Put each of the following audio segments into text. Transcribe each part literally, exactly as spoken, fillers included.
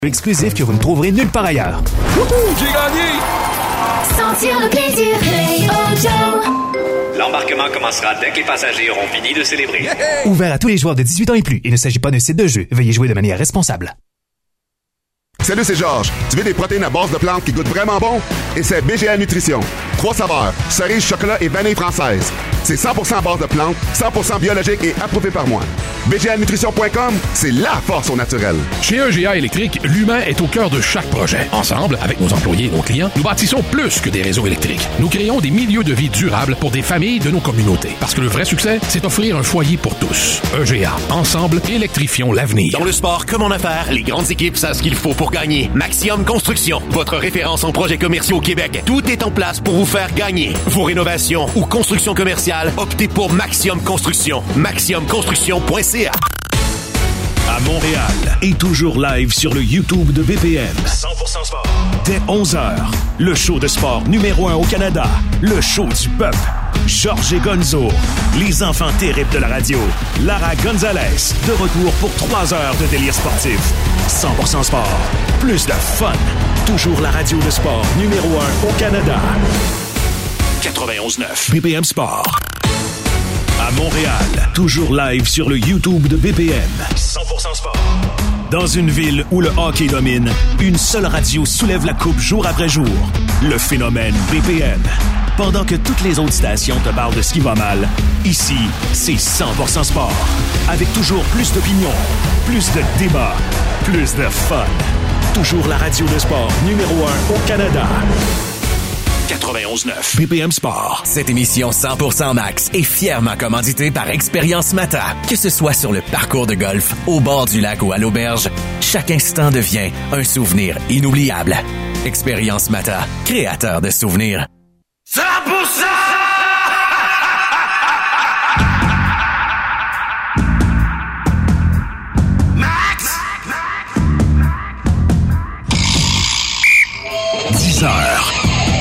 exclusif que vous ne trouverez nulle part ailleurs. Wouhou, j'ai gagné! Sentir le plaisir, Play Auto. L'embarquement commencera dès que les passagers auront fini de célébrer. Yeah! Ouvert à tous les joueurs de dix-huit ans et plus. Il ne s'agit pas d'un site de jeu. Veuillez jouer de manière responsable. Salut, c'est Georges. Tu veux des protéines à base de plantes qui goûtent vraiment bon? Et c'est B G A Nutrition. Trois saveurs, cerise, chocolat et vanille française. C'est cent pour cent à base de plantes, cent pour cent biologique et approuvé par moi. B G A Nutrition point com, c'est la force au naturel. Chez E G A Électrique, l'humain est au cœur de chaque projet. Ensemble, avec nos employés et nos clients, nous bâtissons plus que des réseaux électriques. Nous créons des milieux de vie durables pour des familles de nos communautés. Parce que le vrai succès, c'est offrir un foyer pour tous. E G A. Ensemble, électrifions l'avenir. Dans le sport comme en affaires, les grandes équipes savent ce qu'il faut pour gagner. Maximum Construction, votre référence en projets commerciaux au Québec. Tout est en place pour vous faire gagner. Vos rénovations ou construction commerciale, optez pour Maximum Construction. maximum construction point c a. À Montréal et toujours live sur le YouTube de B P M. cent pour cent sport. Dès onze heures, le show de sport numéro un au Canada. Le show du peuple. Georges et Gonzo. Les enfants terribles de la radio. Lara Gonzalez. De retour pour trois heures de délire sportif. cent pour cent sport. Plus de fun. Toujours la radio de sport numéro un au Canada. quatre-vingt-onze neuf. B P M Sport. À Montréal, toujours live sur le YouTube de B P M. cent pour cent sport. Dans une ville où le hockey domine, une seule radio soulève la coupe jour après jour. Le phénomène B P M. Pendant que toutes les autres stations te parlent de ce qui va mal, ici, c'est cent pour cent sport. Avec toujours plus d'opinions, plus de débats, plus de fun. Toujours la radio de sport numéro un au Canada. quatre-vingt-onze neuf. B P M Sport. Cette émission cent pour cent Max est fièrement commanditée par Expérience Mata. Que ce soit sur le parcours de golf, au bord du lac ou à l'auberge, chaque instant devient un souvenir inoubliable. Expérience Mata, créateur de souvenirs. cent pour cent! dix heures.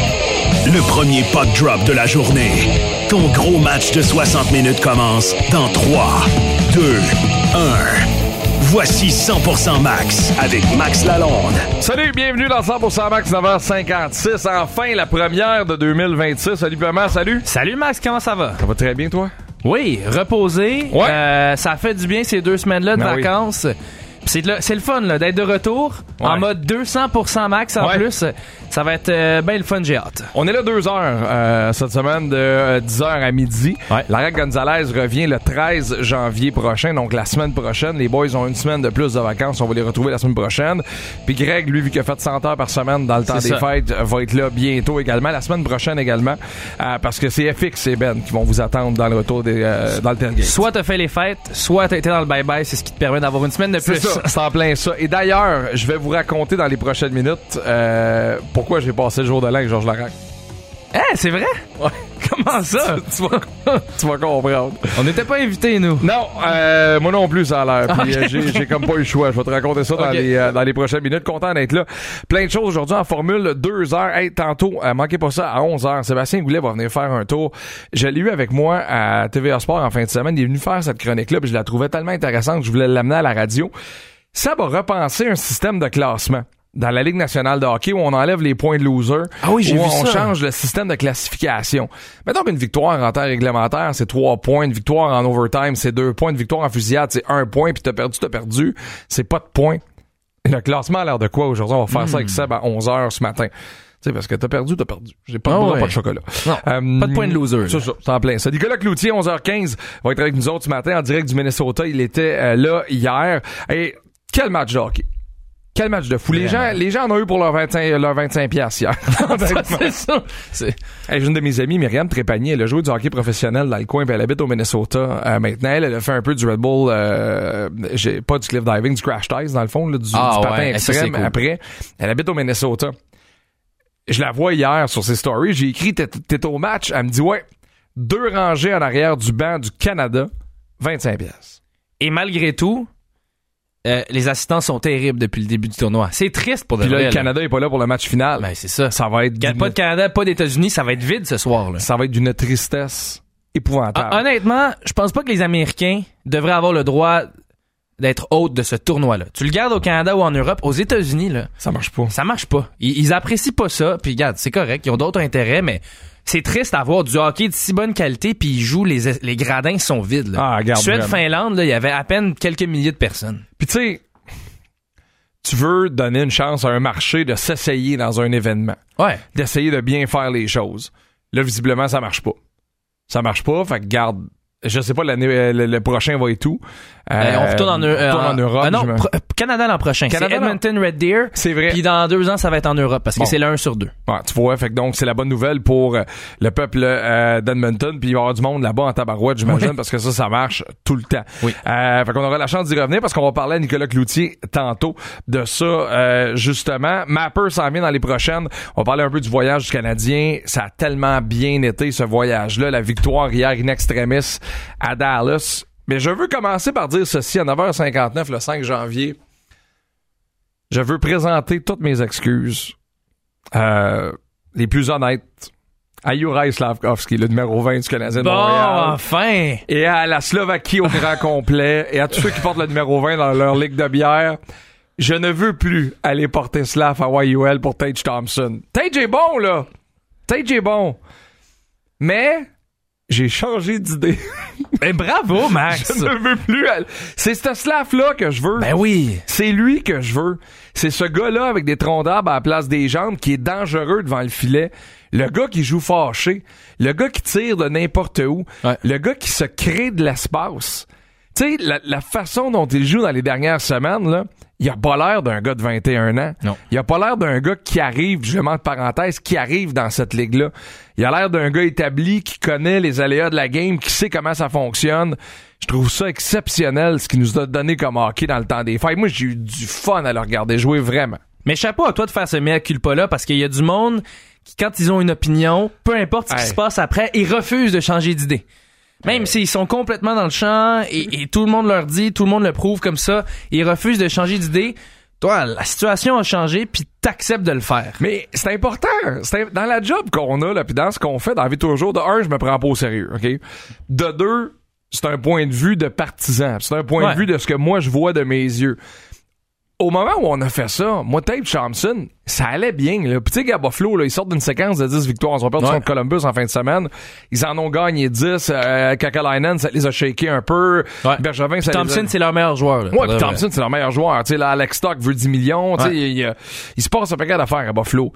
Le premier puck drop de la journée. Ton gros match de soixante minutes commence dans trois, deux, un. Voici cent pour cent Max avec Max Lalonde. Salut, bienvenue dans cent pour cent Max, neuf heures cinquante-six. Enfin, la première de deux mille vingt-six. Salut, Pema, salut. Salut, Max, comment ça va? Ça va très bien, toi? Oui, reposé. Ouais. Euh, ça fait du bien ces deux semaines-là de ben vacances. Oui. C'est le, c'est le fun là, d'être de retour ouais. en mode deux cents pour cent max en ouais. plus. Ça va être euh, bien le fun, j'ai hâte. On est là deux heures euh, cette semaine de euh, dix heures à midi. Ouais. Lara Gonzalez revient le treize janvier prochain, donc la semaine prochaine. Les boys ont une semaine de plus de vacances. On va les retrouver la semaine prochaine. Puis Greg, lui, vu qu'il a fait cent heures par semaine dans le temps c'est des ça. fêtes, va être là bientôt également. La semaine prochaine également. Euh, parce que c'est F X et Ben qui vont vous attendre dans le retour des, euh, dans le tailgate. Soit t'as fait les fêtes, soit t'as été dans le bye-bye. C'est ce qui te permet d'avoir une semaine de plus. C'est ça, c'est en plein ça. Et d'ailleurs, je vais vous raconter dans les prochaines minutes euh, pourquoi j'ai passé le jour de l'an avec Georges Larac. Eh, hey, c'est vrai? Ouais. Comment ça? tu, vas, tu vas comprendre. On n'était pas invités, nous. Non, euh, moi non plus, ça a l'air. Puis okay. euh, j'ai, j'ai comme pas eu le choix. Je vais te raconter ça dans, okay. les, euh, dans les prochaines minutes. Content d'être là. Plein de choses aujourd'hui en formule. Deux heures. Hey, tantôt, euh, manquez pas ça, à onze heures. Sébastien Goulet va venir faire un tour. Je l'ai eu avec moi à T V A Sport en fin de semaine. Il est venu faire cette chronique-là, puis je la trouvais tellement intéressante que je voulais l'amener à la radio. Ça va repenser un système de classement dans la Ligue nationale de hockey où on enlève les points de loser. Ah oui, j'ai où vu on ça. change le système de classification. Mettons qu'une victoire en temps réglementaire, c'est trois points. Une victoire en overtime, c'est deux points. Une victoire en fusillade, c'est un point. Puis t'as perdu, t'as perdu. C'est pas de points. Et le classement a l'air de quoi aujourd'hui? On va faire mmh. ça avec Seb à onze heures ce matin. Tu sais, parce que t'as perdu, t'as perdu. J'ai pas de oh bois, ouais. pas de chocolat. Non, euh, pas de point de loser. C'est ça, c'est en plein ça. Nicolas Cloutier, onze heures quinze, va être avec nous autres ce matin en direct du Minnesota. Il était euh, là hier. Et quel match de hockey! Quel match de fou. Les gens, les gens en ont eu pour leur vingt-cinq, leur vingt-cinq piastres hier. ça, c'est ça. C'est... Hey, une de mes amies, Myriam Trépanier, elle a joué du hockey professionnel dans le coin, puis elle habite au Minnesota. Euh, maintenant, elle, elle a fait un peu du Red Bull, euh, j'ai, pas du cliff diving, du crash ties, dans le fond, là, du, ah, du patin ouais. extrême. Ça, cool. Après, elle habite au Minnesota. Je la vois hier sur ses stories. J'ai écrit, t'es, t'es au match. Elle me dit, ouais, deux rangées en arrière du banc du Canada, vingt-cinq piastres. Et malgré tout, Euh, les assistants sont terribles depuis le début du tournoi. C'est triste pour de Puis là, vrai, le Canada là. est pas là pour le match final. Ben, c'est ça. Ça va être d'une... Pas de Canada, pas d'États-Unis, ça va être vide ce soir, là. Ça va être d'une tristesse épouvantable. Ah, honnêtement, je pense pas que les Américains devraient avoir le droit d'être hôte de ce tournoi-là. Tu le gardes au Canada ou en Europe, aux États-Unis, là. Ça marche pas. Ça marche pas. Ils, ils apprécient pas ça, puis regarde, c'est correct, ils ont d'autres intérêts, mais c'est triste d'avoir du hockey de si bonne qualité, puis ils jouent, les, les gradins sont vides, là. Ah, regarde. Suède-Finlande, là, il y avait à peine quelques milliers de personnes. Puis tu sais, tu veux donner une chance à un marché de s'essayer dans un événement. Ouais. D'essayer de bien faire les choses. Là, visiblement, ça marche pas. Ça marche pas, fait que garde. Je sais pas, l'année, le, le prochain va être où. Euh, euh, on retourne en, euh, en, en Europe. Euh, non, pr- Canada l'an prochain. Canada, c'est Edmonton Red Deer. C'est vrai. Puis dans deux ans, ça va être en Europe parce que bon. c'est le un sur deux. Ouais, tu vois, fait que donc c'est la bonne nouvelle pour euh, le peuple euh, d'Edmonton. Puis il va y avoir du monde là-bas en tabarouette, j'imagine, oui. parce que ça, ça marche tout le temps. Oui. Euh, fait qu'on aura la chance d'y revenir parce qu'on va parler à Nicolas Cloutier tantôt de ça, euh, justement. Mapper s'en vient dans les prochaines. On va parler un peu du voyage du Canadien. Ça a tellement bien été, ce voyage-là. La victoire hier in extremis à Dallas. Mais je veux commencer par dire ceci à neuf heures cinquante-neuf, le cinq janvier. Je veux présenter toutes mes excuses, euh, les plus honnêtes, à Juraj Slafkovský, le numéro vingt du Canadien de bon, Montréal. enfin! Et à la Slovaquie au grand complet, et à tous ceux qui portent le numéro vingt dans leur ligue de bière. Je ne veux plus aller porter Slav à Y U L pour Tage Thompson. Tage est bon, là! Tage est bon. Mais... j'ai changé d'idée. Ben bravo, Max! Je ne veux plus... C'est ce Slav-là que je veux. Ben oui! C'est lui que je veux. C'est ce gars-là avec des troncs d'arbre à la place des jambes qui est dangereux devant le filet. Le gars qui joue fâché. Le gars qui tire de n'importe où. Ouais. Le gars qui se crée de l'espace. Tu sais, la, la façon dont il joue dans les dernières semaines, là, il a pas l'air d'un gars de vingt et un ans. Non. Il a pas l'air d'un gars qui arrive, je le mets entre parenthèses, qui arrive dans cette ligue-là. Il a l'air d'un gars établi qui connaît les aléas de la game, qui sait comment ça fonctionne. Je trouve ça exceptionnel, ce qu'il nous a donné comme hockey dans le temps des fêtes. Moi, j'ai eu du fun à le regarder jouer, vraiment. Mais chapeau à toi de faire ce mea culpa-là, parce qu'il y a du monde qui, quand ils ont une opinion, peu importe ce qui hey. se passe après, ils refusent de changer d'idée. Même s'ils sont complètement dans le champ et, et tout le monde leur dit, tout le monde le prouve comme ça, ils refusent de changer d'idée. Toi, la situation a changé, puis t'acceptes de le faire. Mais c'est important. C'est dans la job qu'on a, là, puis dans ce qu'on fait dans la vie de tous les jours, de un, je me prends pas au sérieux, OK? De deux, c'est un point de vue de partisan. C'est un point ouais. de vue de ce que moi, je vois de mes yeux. Au moment où on a fait ça, moi, Tage Thompson, ça allait bien. Là. Puis tu sais, à Buffalo, là, ils sortent d'une séquence de dix victoires. Ils ont perdu ouais. contre Columbus en fin de semaine. Ils en ont gagné dix. Euh, Kakalainen, ça les a shakés un peu. Ouais. Bergevin, ça Thompson, les a... c'est leur meilleur joueur. Là, ouais, puis Thompson, c'est leur meilleur joueur. Tu sais, là, Alex Stock veut dix millions. Tu sais, ouais. il, il, il se passe un paquet d'affaires à Buffalo.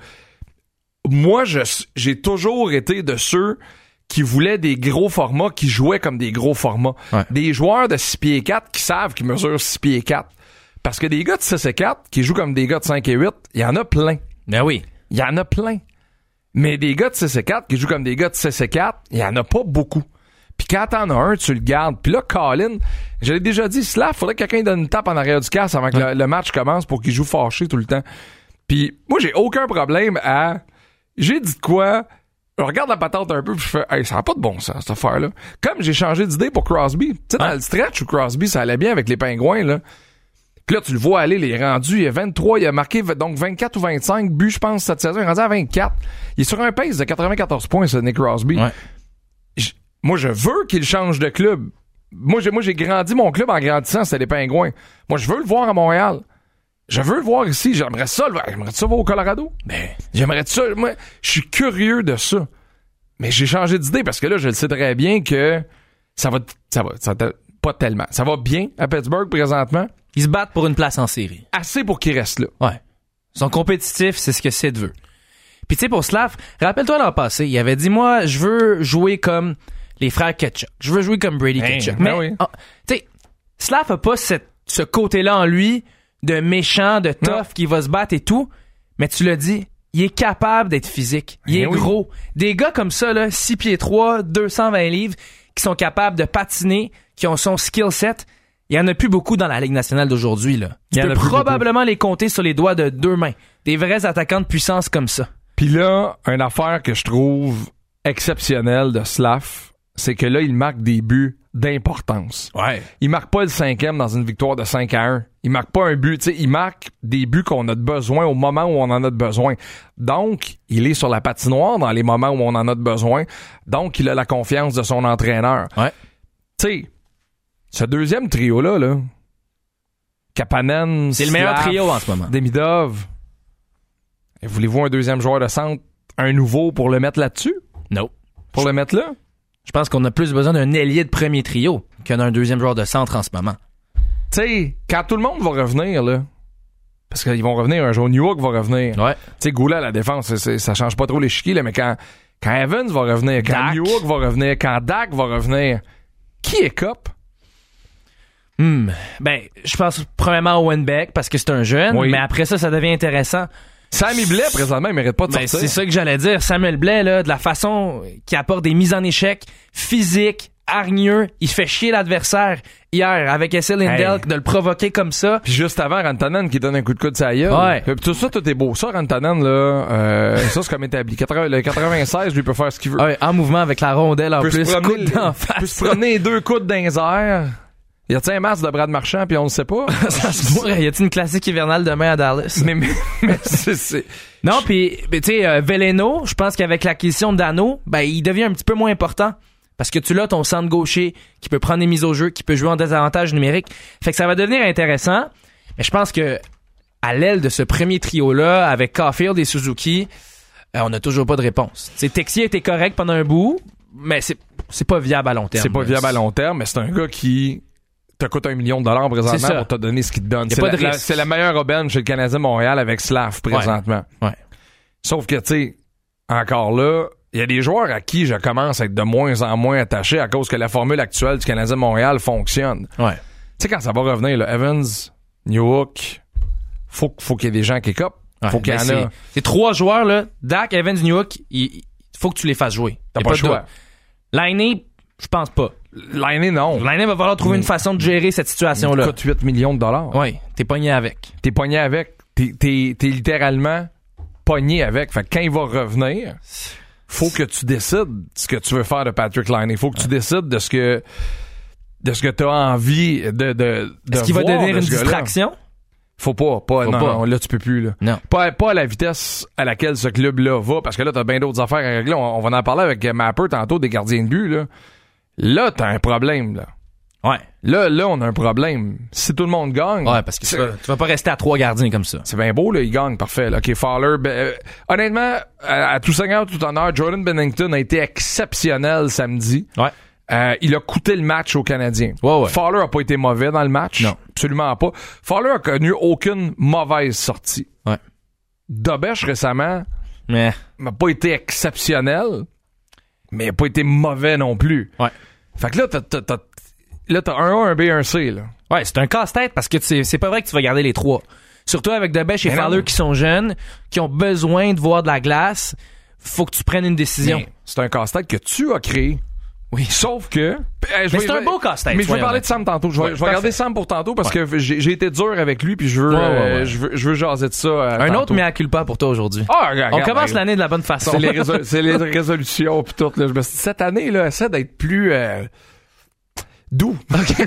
Moi, je, j'ai toujours été de ceux qui voulaient des gros formats, qui jouaient comme des gros formats. Ouais. Des joueurs de six pieds quatre qui savent qu'ils mesurent six pieds quatre. Parce que des gars de six et quatre qui jouent comme des gars de cinq et huit, il y en a plein. Ben oui. Il y en a plein. Mais des gars de six et quatre qui jouent comme des gars de six et quatre, il y en a pas beaucoup. Puis quand t'en as un, tu le gardes. Puis là, Colin, je l'ai déjà dit, Slav, faudrait que quelqu'un donne une tape en arrière du casque avant que ouais. le, le match commence pour qu'il joue fâché tout le temps. Puis moi, j'ai aucun problème à... J'ai dit de quoi... Je regarde la patente un peu puis je fais hey, ça n'a pas de bon sens cette affaire-là. Comme j'ai changé d'idée pour Crosby. Tu sais, dans ouais. le stretch où Crosby, ça allait bien avec les Pingouins, là. Puis là, tu le vois aller, les rendus, il y a vingt-trois, il a marqué donc vingt-quatre ou vingt-cinq buts, je pense, cette saison. Il est rendu à vingt-quatre. Il est sur un pace de quatre-vingt-quatorze points, ce Nick Crosby. Ouais. Je, moi, je veux qu'il change de club. Moi j'ai, moi, j'ai grandi mon club en grandissant, c'était les Pingouins. Moi, je veux le voir à Montréal. Je veux le voir ici. J'aimerais ça, le... j'aimerais ça voir au Colorado. Ben. J'aimerais ça. Moi, je suis curieux de ça. Mais j'ai changé d'idée parce que là, je le sais très bien que ça va, ça va, ça va pas tellement. Ça va bien à Pittsburgh présentement. Ils se battent pour une place en série. Assez pour qu'ils restent là. Ouais. Ils sont compétitifs, c'est ce que Sid veut. Puis tu sais, pour Slav, rappelle-toi l'an passé, il avait dit, moi, je veux jouer comme les frères Ketchuk. Je veux jouer comme Brady hey, Ketchuk. Ben Mais, oui. oh, tu sais, Slav a pas cette, ce côté-là en lui de méchant, de tough, non. qui va se battre et tout. Mais tu l'as dit, il est capable d'être physique. Il ben est oui. gros. Des gars comme ça, là, six pieds trois, deux cent vingt livres, qui sont capables de patiner, qui ont son skill set, il y en a plus beaucoup dans la Ligue nationale d'aujourd'hui, là. Tu peux probablement beaucoup. Les compter sur les doigts de deux mains. Des vrais attaquants de puissance comme ça. Puis là, une affaire que je trouve exceptionnelle de Slav, c'est que là, il marque des buts d'importance. Ouais. Il marque pas le cinquième dans une victoire de cinq à un. Il marque pas un but. Tu sais, il marque des buts qu'on a de besoin au moment où on en a de besoin. Donc, il est sur la patinoire dans les moments où on en a de besoin. Donc, il a la confiance de son entraîneur. Ouais. Tu sais, ce deuxième trio-là, là, Kapanen, C'est le meilleur Slav, trio en ce moment. Demidov. Et voulez-vous un deuxième joueur de centre, un nouveau pour le mettre là-dessus? Non. Pour le mettre là? Je pense qu'on a plus besoin d'un ailier de premier trio qu'un d'un deuxième joueur de centre en ce moment. Tu sais, quand tout le monde va revenir, là, parce qu'ils vont revenir, un jour, Newhook va revenir. Ouais. Tu sais, Goulet à la défense, c'est, c'est, ça change pas trop les chiquis, là, mais quand, quand Evans va revenir, quand Dak. Newhook va revenir, quand Dak va revenir, qui est Cup? Hmm. Ben, je pense premièrement au Wenbeck parce que c'est un jeune, Oui. mais après ça, ça devient intéressant. Sammy Blais, présentement, il mérite pas de Ben, sortir. c'est ça que j'allais dire. Samuel Blais, là, de la façon qu'il apporte des mises en échec physiques, hargneux, il fait chier l'adversaire hier avec S L Lindell, Hey. de le provoquer comme ça. Puis juste avant, Rantanen qui donne un coup de coude sur la gueule. Ouais. Puis tout ça, tout est beau. Ça, Rantanen, là, euh, ça, c'est comme établi. quatre-vingts le quatre-vingt-seize, lui, peut faire ce qu'il veut. Ouais, en mouvement avec la rondelle en Peut se plus, promener- coude d'en peut face. se promener les deux coudes dans les airs. Y a-t-il un masque de Brad Marchand, puis on le sait pas? Ça se pourrait. Y a-t-il une classique hivernale demain à Dallas? mais, mais, mais c'est, c'est... Non, puis tu sais, euh, Veleno, je pense qu'avec l'acquisition de Dano, ben il devient un petit peu moins important parce que tu l'as ton centre gaucher qui peut prendre des mises au jeu, qui peut jouer en désavantage numérique. Fait que ça va devenir intéressant. Mais je pense que à l'aile de ce premier trio-là, avec Caulfield et Suzuki, euh, on n'a toujours pas de réponse. Tu sais, Texier était correct pendant un bout, mais c'est c'est pas viable à long terme. C'est pas là. viable à long terme, mais c'est un gars qui te coûte un million de dollars C'est présentement ça. pour te donner ce qu'il te donne. Y a C'est pas la, de la- risque. c'est la meilleure aubaine chez le Canadien Montréal avec Slav présentement. Ouais. Ouais. Sauf que, tu sais, encore là, il y a des joueurs à qui je commence à être de moins en moins attaché à cause que la formule actuelle du Canadien Montréal fonctionne. Ouais. Tu sais, quand ça va revenir, là, Evans, Newhook, faut, faut qu'il y ait des gens qui copent. Ouais, Faut qu'il y ben en c'est, a. c'est trois joueurs, là. Dak, Evans, Newhook, il, il faut que tu les fasses jouer. T'as Y a pas le de choix. doute. Lainé, je pense pas. L'année, non. Lainé va falloir trouver une façon de gérer cette Il situation-là. coûte huit millions de dollars. Oui, t'es pogné avec. T'es pogné avec. T'es, t'es, t'es littéralement pogné avec. Fait que quand il va revenir, faut que tu décides ce que tu veux faire de Patrick Laine. Il faut que tu décides de ce que de ce que t'as envie de, de, de Est-ce qu'il va voir devenir de une ce gars-là. distraction? Faut pas, pas, Faut non, pas. non, là tu peux plus, là. Non. Pas, pas à la vitesse à laquelle ce club-là va, parce que là, t'as bien d'autres affaires à régler. On, on va en parler avec Mapper tantôt des gardiens de but, là. Là, t'as un problème, là. Ouais. Là, là, on a un problème. Si tout le monde gagne. Ouais, parce que tu vas, tu vas pas rester à trois gardiens comme ça. C'est bien beau, là, il gagne, parfait. Là. OK, Fowler. Ben, euh, honnêtement, à, à tout seigneur, tout honneur, Jordan Bennington a été exceptionnel samedi. Ouais. Euh, il a coûté le match aux Canadiens. Ouais, ouais. Fowler a pas été mauvais dans le match. Non. Absolument pas. Fowler a connu aucune mauvaise sortie. Ouais. Dobesch, récemment, Mais. n'a pas été exceptionnel, mais il a pas été mauvais non plus. Ouais. Fait que là, t'as, t'as, t'as, là, t'as un A, un B, un C, là. Ouais, c'est un casse-tête parce que tu sais, c'est pas vrai que tu vas garder les trois. Surtout avec Dobesch et Mais non. Fowler qui sont jeunes, qui ont besoin de voir de la glace. Faut que tu prennes une décision. Mais c'est un casse-tête que tu as créé. Oui. Sauf que. Hey, je Mais vais- c'est un beau casse-tête, Mais je vais soyons parler de honnêtes. Sam tantôt. Je vais, Ouais, je vais parfait. regarder Sam pour tantôt parce que j'ai, j'ai été dur avec lui puis je veux, Ouais, ouais, euh, ouais. je veux, je veux jaser de ça. euh, Un tantôt. autre mea culpa pour toi aujourd'hui. Ah, regarde, On regarde, commence regarde. l'année de la bonne façon. C'est les, résol- c'est les résolutions pis tout. Là. Je me suis dit, cette année, là, essaie d'être plus euh, doux.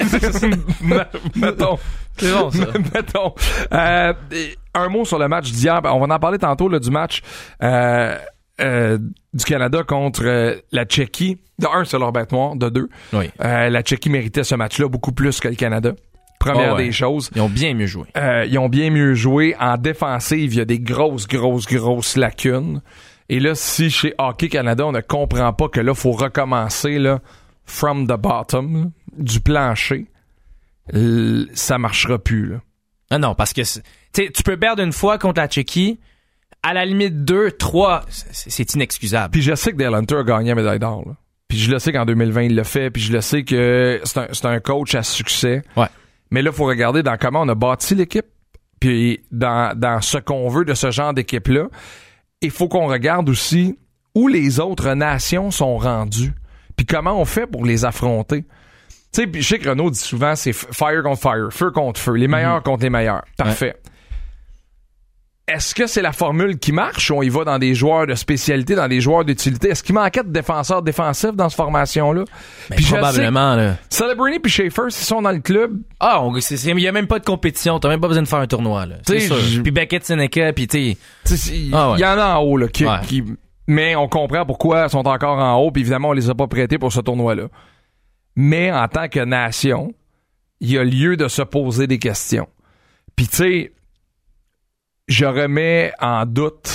Mettons. C'est bon, ça. Mettons. Euh, un mot sur le match d'hier. Ben, on va en parler tantôt là, du match euh, euh, du Canada contre euh, la Tchéquie. De un, c'est leur bête noire. De deux, Oui. euh, la Tchéquie méritait ce match-là beaucoup plus que le Canada. Première Oh, ouais. des choses. Ils ont bien mieux joué. Euh, ils ont bien mieux joué. En défensive, il y a des grosses, grosses, grosses lacunes. Et là, si chez Hockey Canada, on ne comprend pas que là, faut recommencer là, from the bottom, là, du plancher, l- ça marchera plus. Là. Ah non, parce que c'est- tu sais, tu peux perdre une fois contre la Tchéquie. À la limite, deux, trois, c'est, c'est inexcusable. Puis je sais que Dale Hunter a gagné la médaille d'or. Là. Puis je le sais qu'en deux mille vingt, il l'a fait. Puis je le sais que c'est un, c'est un coach à succès. Ouais. Mais là, il faut regarder dans comment on a bâti l'équipe. Puis dans, dans ce qu'on veut de ce genre d'équipe-là. Il faut qu'on regarde aussi où les autres nations sont rendues. Puis comment on fait pour les affronter. Tu sais, puis je sais que Renaud dit souvent, c'est f- fire contre fire, feu contre feu, les meilleurs contre les meilleurs. Parfait. Est-ce que c'est la formule qui marche ou on y va dans des joueurs de spécialité, dans des joueurs d'utilité? Est-ce qu'il manquait de défenseurs défensifs dans cette formation-là? Ben, Puis je probablement, là. sais, Celebrini puis Schaefer, s'ils sont dans le club, Ah, on- c'est, c'est, il y a même pas de compétition. T'as même pas besoin de faire un tournoi, là. C'est T'sais, sûr. je- Puis Beckett, Seneca, puis tu tu sais, il Ah ouais. y en a en haut, là, qui, Ouais. qui- mais on comprend pourquoi ils sont encore en haut, puis évidemment, on les a pas prêtés pour ce tournoi-là. Mais en tant que nation, il y a lieu de se poser des questions. Puis tu sais, je remets en doute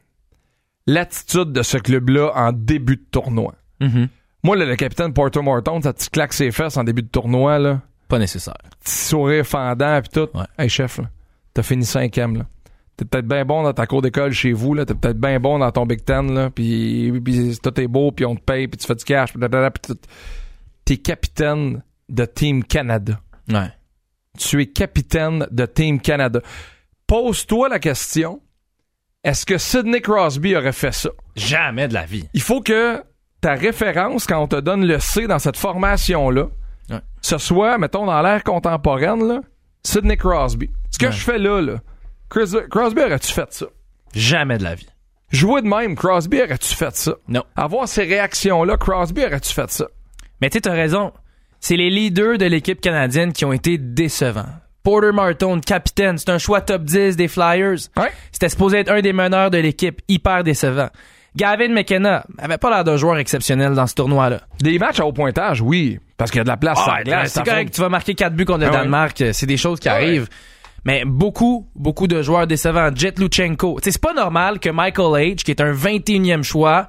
l'attitude de ce club-là en début de tournoi. Mm-hmm. Moi, là, le capitaine Porter Morton, ça te claque ses fesses en début de tournoi, là. Pas nécessaire. Petit sourire fendant pis tout. Ouais. Hey chef, là, t'as fini cinquième, là. T'es peut-être bien bon dans ta cour d'école chez vous, là. T'es peut-être bien bon dans ton Big Ten, là. Pis, pis tout est beau, pis on te paye, pis tu fais du cash, pis tout. T'es capitaine de Team Canada. Ouais. Tu es capitaine de Team Canada. Pose-toi la question, est-ce que Sidney Crosby aurait fait ça? Jamais de la vie. Il faut que ta référence, quand on te donne le C dans cette formation-là, ouais. ce soit, mettons, dans l'ère contemporaine, là, Sidney Crosby. Ce que ouais. je fais là, là, Chris, Crosby, aurais-tu fait ça? Jamais de la vie. Jouer de même, Crosby, aurais-tu fait ça? Non. Avoir ces réactions-là, Crosby, aurais-tu fait ça? Mais tu sais, t'as raison. C'est les leaders de l'équipe canadienne qui ont été décevants. Porter Marton, capitaine, c'est un choix top dix des Flyers. Ouais. C'était supposé être un des meneurs de l'équipe, hyper décevant. Gavin McKenna avait pas l'air d'un joueur exceptionnel dans ce tournoi-là. Des matchs à haut pointage, oui, parce qu'il y a de la place. Ah, glace, c'est correct que tu vas marquer quatre buts contre le ah, Danemark, ouais. c'est des choses qui ah, arrivent. Ouais. Mais beaucoup, beaucoup de joueurs décevants. Jet Luchenko. T'sais, c'est pas normal que Michael H, qui est un vingt et unième choix,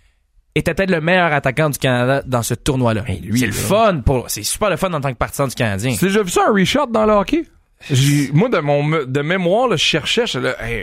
était peut-être le meilleur attaquant du Canada dans ce tournoi-là. Hey, lui, c'est le fun. Pour, c'est super le fun en tant que partisan du Canadien. Tu as déjà vu ça, un reshot dans le hockey? J'ai, moi, de mon de mémoire, là, je cherchais, je là, hey,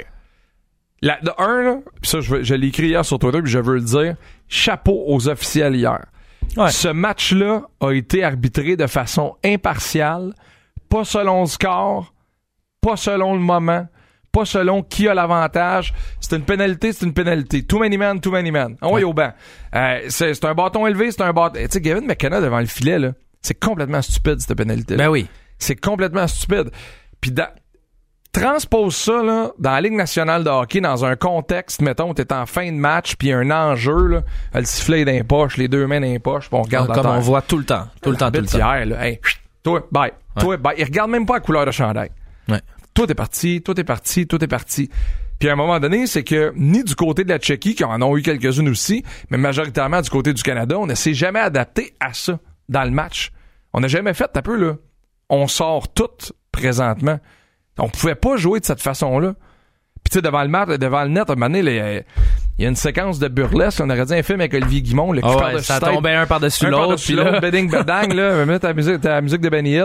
la, de un, là, pis ça, je, je l'ai écrit hier sur Twitter, puis je veux le dire, chapeau aux officiels hier. Ouais. Ce match-là a été arbitré de façon impartiale, pas selon le score, pas selon le moment, pas selon qui a l'avantage. C'est une pénalité, c'est une pénalité. Too many men, too many men. Ah ouais, au banc. Euh, c'est, c'est un bâton élevé, c'est un bâton... Tu sais, Gavin McKenna devant le filet, là, c'est complètement stupide, cette pénalité-là. Ben oui. C'est complètement stupide. Puis da- transpose ça là, dans la Ligue nationale de hockey dans un contexte, mettons, où t'es en fin de match, puis un enjeu, là, le sifflet dans les poches, les deux mains dans les poches, puis on regarde ah, comme on voit tout le temps. Tout le temps, tout le temps. Hier, là, hey, toi, bye. Ouais. Toi, bye. Il regarde même pas la couleur de chandail. Ouais. Tout est parti, tout est parti, tout est parti. Puis à un moment donné, c'est que ni du côté de la Tchéquie, qui en ont eu quelques-unes aussi, mais majoritairement du côté du Canada, on ne s'est jamais adapté à ça dans le match. On n'a jamais fait, t'as peu, là. On sort tout présentement. On pouvait pas jouer de cette façon-là. Puis tu sais, devant le match, devant le net, à un moment donné, il y a une séquence de burlesque. On aurait dit un film avec Olivier Guimond. Là, qui oh parle ouais, de ça tête, tombait un par-dessus un l'autre. Par-dessus l'autre, là. Bedding, bedang, là. Mais t'as la musique, t'as la musique de Benny Hill.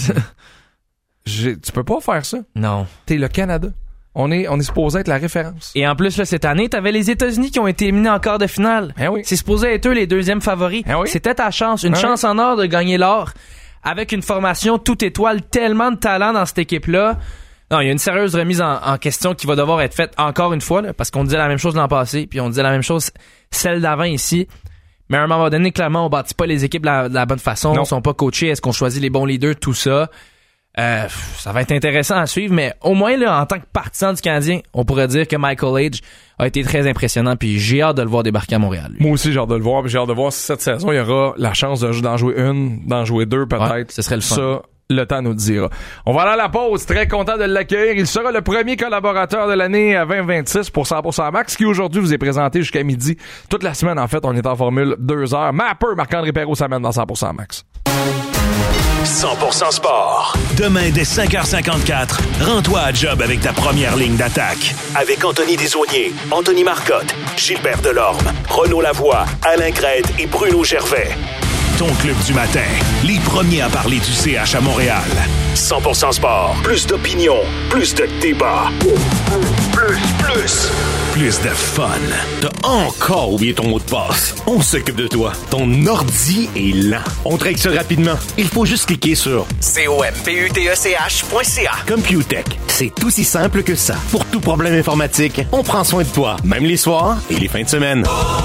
J'ai, tu peux pas faire ça. Non. T'es le Canada. On est, on est supposé être la référence. Et en plus, là, cette année, t'avais les États-Unis qui ont été éliminés en quart de finale. Eh oui. C'est supposé être eux les deuxièmes favoris. Eh oui. C'était ta chance. Une eh chance oui. en or de gagner l'or. Avec une formation toute étoile, tellement de talent dans cette équipe-là. Non, il y a une sérieuse remise en, en question qui va devoir être faite encore une fois, là, parce qu'on disait la même chose l'an passé, puis on disait la même chose celle d'avant ici. Mais à un moment donné, clairement, on bâtit pas les équipes de la, de la bonne façon, non. Ils sont pas coachés, est-ce qu'on choisit les bons leaders, tout ça. Euh, ça va être intéressant à suivre, mais au moins, là, en tant que partisan du Canadien, on pourrait dire que Michael H a été très impressionnant, puis j'ai hâte de le voir débarquer à Montréal. Lui. Moi aussi, j'ai hâte de le voir, puis j'ai hâte de voir si cette saison, il y aura la chance de, d'en jouer une, d'en jouer deux, peut-être. Ouais, ce serait le fun. Ça, le temps nous le dira. On va aller à la pause. Très content de l'accueillir. Il sera le premier collaborateur de l'année à vingt vingt-six pour cent pour cent Max, qui aujourd'hui vous est présenté jusqu'à midi. Toute la semaine, en fait, on est en formule deux heures. Mapper, Marc-André Perrault s'amène dans cent pour cent Max. cent pour cent Sport. Demain, dès cinq heures cinquante-quatre, rends-toi à job avec ta première ligne d'attaque. Avec Anthony Desaulniers, Anthony Marcotte, Gilbert Delorme, Renaud Lavoie, Alain Crête et Bruno Gervais. Ton club du matin, les premiers à parler du C H à Montréal. cent pour cent Sport. Plus d'opinion, plus de débat. Plus, plus, plus de fun. T'as encore oublié ton mot de passe. On s'occupe de toi. Ton ordi est lent. On traque ça rapidement. Il faut juste cliquer sur C-O-M-P-U-T-E-C-H point C A. Computech. C'est aussi simple que ça. Pour tout problème informatique, on prend soin de toi, même les soirs et les fins de semaine.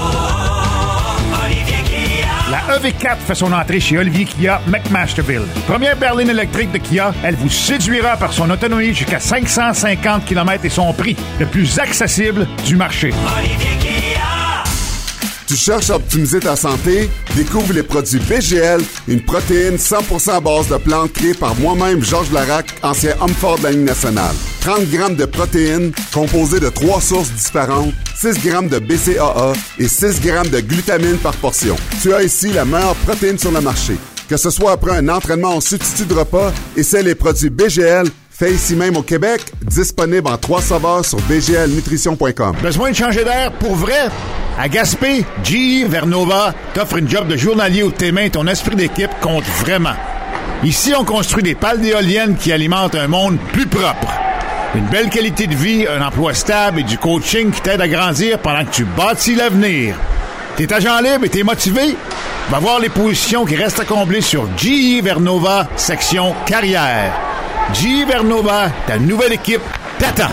La E V quatre fait son entrée chez Olivier Kia McMasterville. Première berline électrique de Kia, elle vous séduira par son autonomie jusqu'à cinq cent cinquante kilomètres et son prix, le plus accessible du marché. Olivier Kia. Tu cherches à optimiser ta santé? Découvre les produits B G L, une protéine cent pour cent à base de plantes créée par moi-même, Georges Larac, ancien homme fort de la Ligue nationale. trente grammes de protéines composées de trois sources différentes, six grammes de B C A A et six grammes de glutamine par portion. Tu as ici la meilleure protéine sur le marché. Que ce soit après un entraînement en substitut de repas, essaie les produits B G L, Fait ici même au Québec, disponible en trois saveurs sur b g l nutrition point com. Besoin de changer d'air pour vrai? À Gaspé, G E Vernova t'offre une job de journalier où tes mains et ton esprit d'équipe comptent vraiment. Ici, on construit des pales d'éoliennes qui alimentent un monde plus propre. Une belle qualité de vie, un emploi stable et du coaching qui t'aide à grandir pendant que tu bâtis l'avenir. T'es agent libre et t'es motivé? Va voir les positions qui restent à combler sur G E Vernova, section carrière. G E Vernova, ta nouvelle équipe t'attend.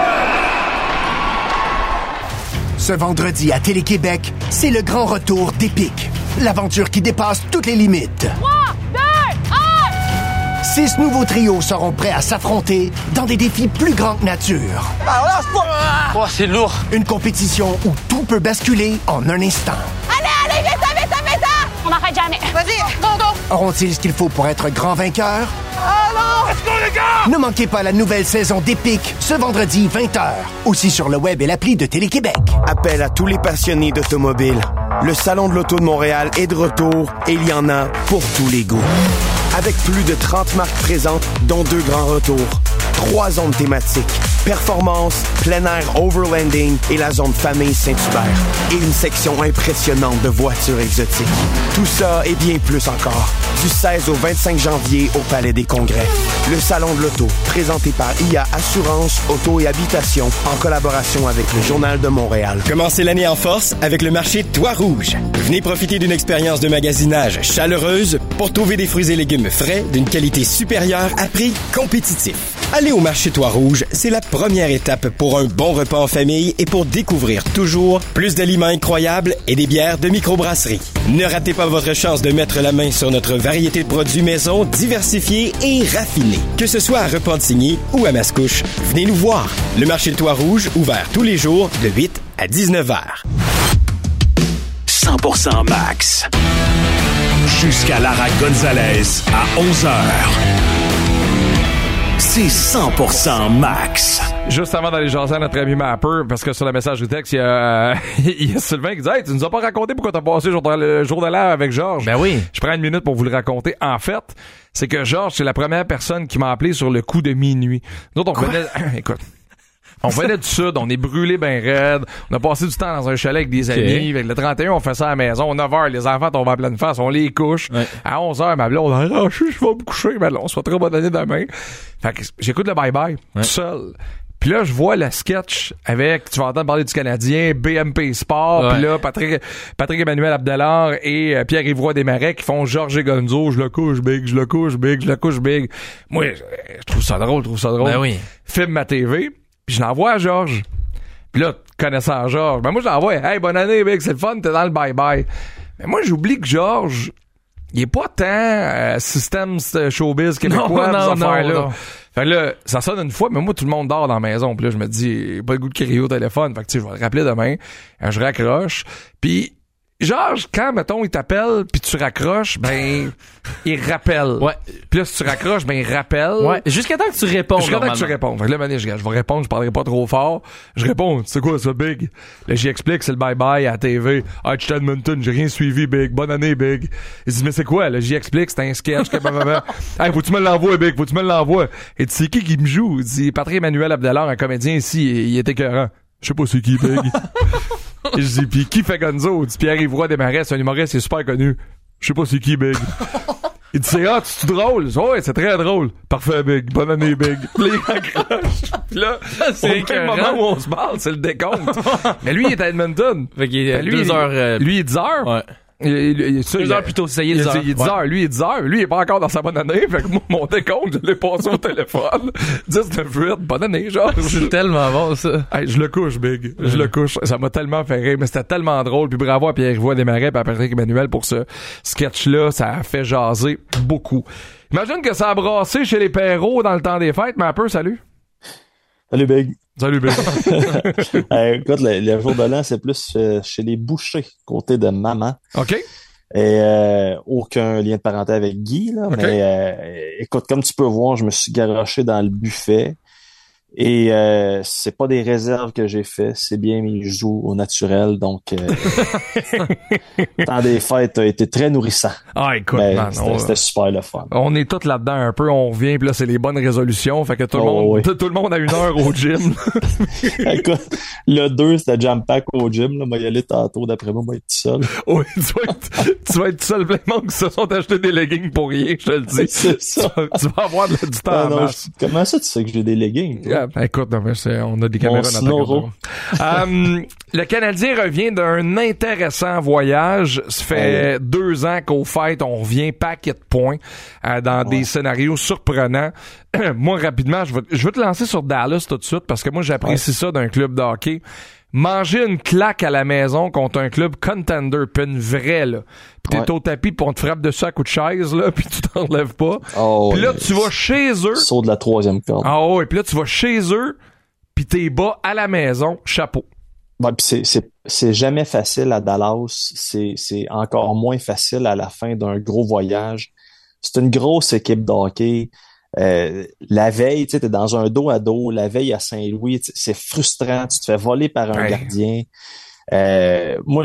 Ce vendredi à Télé-Québec, c'est le grand retour d'Épique. L'aventure qui dépasse toutes les limites. trois, deux, un! Six nouveaux trios seront prêts à s'affronter dans des défis plus grands que nature. Ah, lâche pas! Oh, c'est lourd. Une compétition où tout peut basculer en un instant. Allez, allez, vite, vite, vite! On n'arrête jamais. Vas-y, go, go! Auront-ils ce qu'il faut pour être grand vainqueur? Ah non! Let's go, les gars! Ne manquez pas la nouvelle saison d'Épique ce vendredi vingt heures. Aussi sur le web et l'appli de Télé-Québec. Appel à tous les passionnés d'automobile. Le Salon de l'Auto de Montréal est de retour et il y en a pour tous les goûts. Avec plus de trente marques présentes, dont deux grands retours. Trois zones thématiques. Performance, plein air overlanding et la zone famille Saint-Hubert. Et une section impressionnante de voitures exotiques. Tout ça et bien plus encore. Du seize au vingt-cinq janvier au Palais des Congrès. Le Salon de l'Auto, présenté par I A Assurance, Auto et Habitation, en collaboration avec le Journal de Montréal. Commencez l'année en force avec le marché Trois-Rouges. Venez profiter d'une expérience de magasinage chaleureuse pour trouver des fruits et légumes frais d'une qualité supérieure à prix compétitif. Aller au marché Trois-Rouges, c'est la première étape pour un bon repas en famille et pour découvrir toujours plus d'aliments incroyables et des bières de microbrasserie. Ne ratez pas votre chance de mettre la main sur notre variété de produits maison diversifiés et raffinés. Que ce soit à Repentigny ou à Mascouche, venez nous voir. Le marché Trois-Rouges, ouvert tous les jours de huit à dix-neuf heures. cent pour cent max. Jusqu'à Lara Gonzalez à onze heures. C'est cent pour cent max. Juste avant d'aller jaser à notre ami Mapper, parce que sur le message du texte, il y a, euh, il y a Sylvain qui dit « Hey, tu nous as pas raconté pourquoi t'as passé le jour de, le jour de l'air avec Georges. » Ben oui. Je prends une minute pour vous le raconter. En fait, c'est que Georges, c'est la première personne qui m'a appelé sur le coup de minuit. Nous autres, on Quoi? venait... Écoute... On venait du sud, on est brûlé ben raide. On a passé du temps dans un chalet avec des amis. Okay. Avec le trente et un, on fait ça à la maison. neuf heures, les enfants tombent en pleine face, on les couche. Ouais. À onze heures, ma blonde, on a arraché, je vais me coucher. Mais là, on se fait très bonne année demain. Fait que j'écoute le bye-bye, ouais. Tout seul. Puis là, je vois le sketch avec, tu vas entendre parler du Canadien, B M P Sport, ouais. Puis là, Patrick, Patrick Emmanuel Abdelard et euh, Pierre-Yves Desmarais qui font Georges et Gonzo, je le couche big, je le couche big, je le couche big. Moi, je, je trouve ça drôle, je trouve ça drôle. Ben oui. Filme ma T V. Puis je l'envoie à Georges. Puis là, connaissant Georges, ben moi je l'envoie. Hey, bonne année, Big, c'est le fun, t'es dans le bye-bye. Mais moi, j'oublie que Georges, il est pas tant euh, système showbiz québécois, non, ces non, affaires-là. non, non. Fait que là, ça sonne une fois, mais moi, tout le monde dort dans la maison. Puis là, je me dis, pas le goût de crier au téléphone. Fait que tu sais, je vais le rappeler demain. Je raccroche. Puis Georges, quand, mettons, il t'appelle puis tu raccroches, ben, il rappelle. Ouais. Puis là, si tu raccroches, ben, il rappelle. Ouais. Jusqu'à temps que tu réponds. Jusqu'à temps que tu réponds. Fait que là, maintenant, je, je vais répondre, je parlerai pas trop fort. Je réponds, c'est quoi ça, Big? Là, j'y explique, c'est le bye-bye à la T V. Ah, je suis à Edmonton, j'ai rien suivi, Big. Bonne année, Big. Il dit, mais c'est quoi? Là, j'y explique, c'est un sketch. Que hey, faut-tu me l'envoyer, Big? Faut-tu me l'envoyer? Et tu sais qui qui me joue? Il dit, Patrick Emmanuel Abdelard, un comédien ici, il est écœurant. Je sais pas c'est qui, Big. Je dis, pis qui fait Gonzo? Il dit, Pierre-Yves Desmarais, c'est un humoriste, il est super connu. Je sais pas c'est qui, Big. Il dit, c'est hot, c'est drôle? Ouais, c'est très drôle. Parfait, Big. Bonne année, Big. Puis là, il raccroche. Puis là, c'est le moment où on se parle, c'est le décompte. Mais lui, il est à Edmonton. Fait qu'il est lui, deux heures. Euh... Lui, il est dix heures. Ouais. Il, il, il, ça, deux il, heures plus tôt, ça y est, il, dix heures. Il est dix heures, lui, il est dix heures. Lui, il est pas encore dans sa bonne année. Fait que moi, mon décompte, je l'ai passé au téléphone. dix neuf huit, bonne année, genre. C'est tellement bon, ça. Hey, je le couche, Big. Je mmh. le couche. Ça m'a tellement fait rire, mais c'était tellement drôle. Puis bravo à Pierre-Yves Desmarais et à Patrick Emmanuel pour ce sketch-là. Ça a fait jaser beaucoup. Imagine que ça a brassé chez les Perrault dans le temps des fêtes. Mais un peu, salut. Salut, Big. Salut, Big. euh, écoute, le, le jour de l'an, c'est plus euh, chez les Bouchers, côté de maman. OK. Et euh, aucun lien de parenté avec Guy, là. Okay. Mais euh, écoute, comme tu peux voir, je me suis garoché dans le buffet. Et euh, c'est pas des réserves que j'ai fait, c'est bien, mais je joue au naturel, donc euh, le temps des fêtes a été très nourrissant. Ah, écoute, ben, man, c'était, on, c'était super le fun. On est tous là-dedans un peu, on revient, puis là, c'est les bonnes résolutions, fait que tout le oh, monde oui. tout, tout le monde a une heure au gym. Écoute, le deux, c'était jam pack au gym, là, moi, y aller tantôt, d'après moi, moi, être tout seul. Oui, tu vas être, tu vas être tout seul, plein de monde qui se sont achetés des leggings pour rien, je te le dis. C'est ça. Tu vas, tu vas avoir de, du temps ah, en non, masse. Je, comment ça, tu sais que j'ai des leggings? Yeah, ben, écoute, non, mais c'est, on a des caméras dans ta um, Le Canadien revient d'un intéressant voyage. Ça fait ouais. deux ans qu'au fait, on revient paquet de points euh, dans ouais. des scénarios surprenants. Moi, rapidement, je vais, je vais te lancer sur Dallas tout de suite parce que moi, j'apprécie ouais. ça d'un club de hockey. Manger une claque à la maison contre un club contender, puis une vraie, là. Puis t'es ouais. au tapis, puis on te frappe dessus à coup de chaise, là, puis tu t'en relèves pas. Oh, puis là, ouais. tu vas chez eux. Saut de la troisième corde. Ah ouais, puis là, tu vas chez eux, puis t'es bas à la maison, chapeau. Ouais, puis c'est, c'est, c'est jamais facile à Dallas. C'est, c'est encore moins facile à la fin d'un gros voyage. C'est une grosse équipe de hockey. Euh, la veille, tu sais, t'es dans un dos à dos. La veille à Saint-Louis, c'est frustrant. Tu te fais voler par un ouais. gardien. Euh, moi,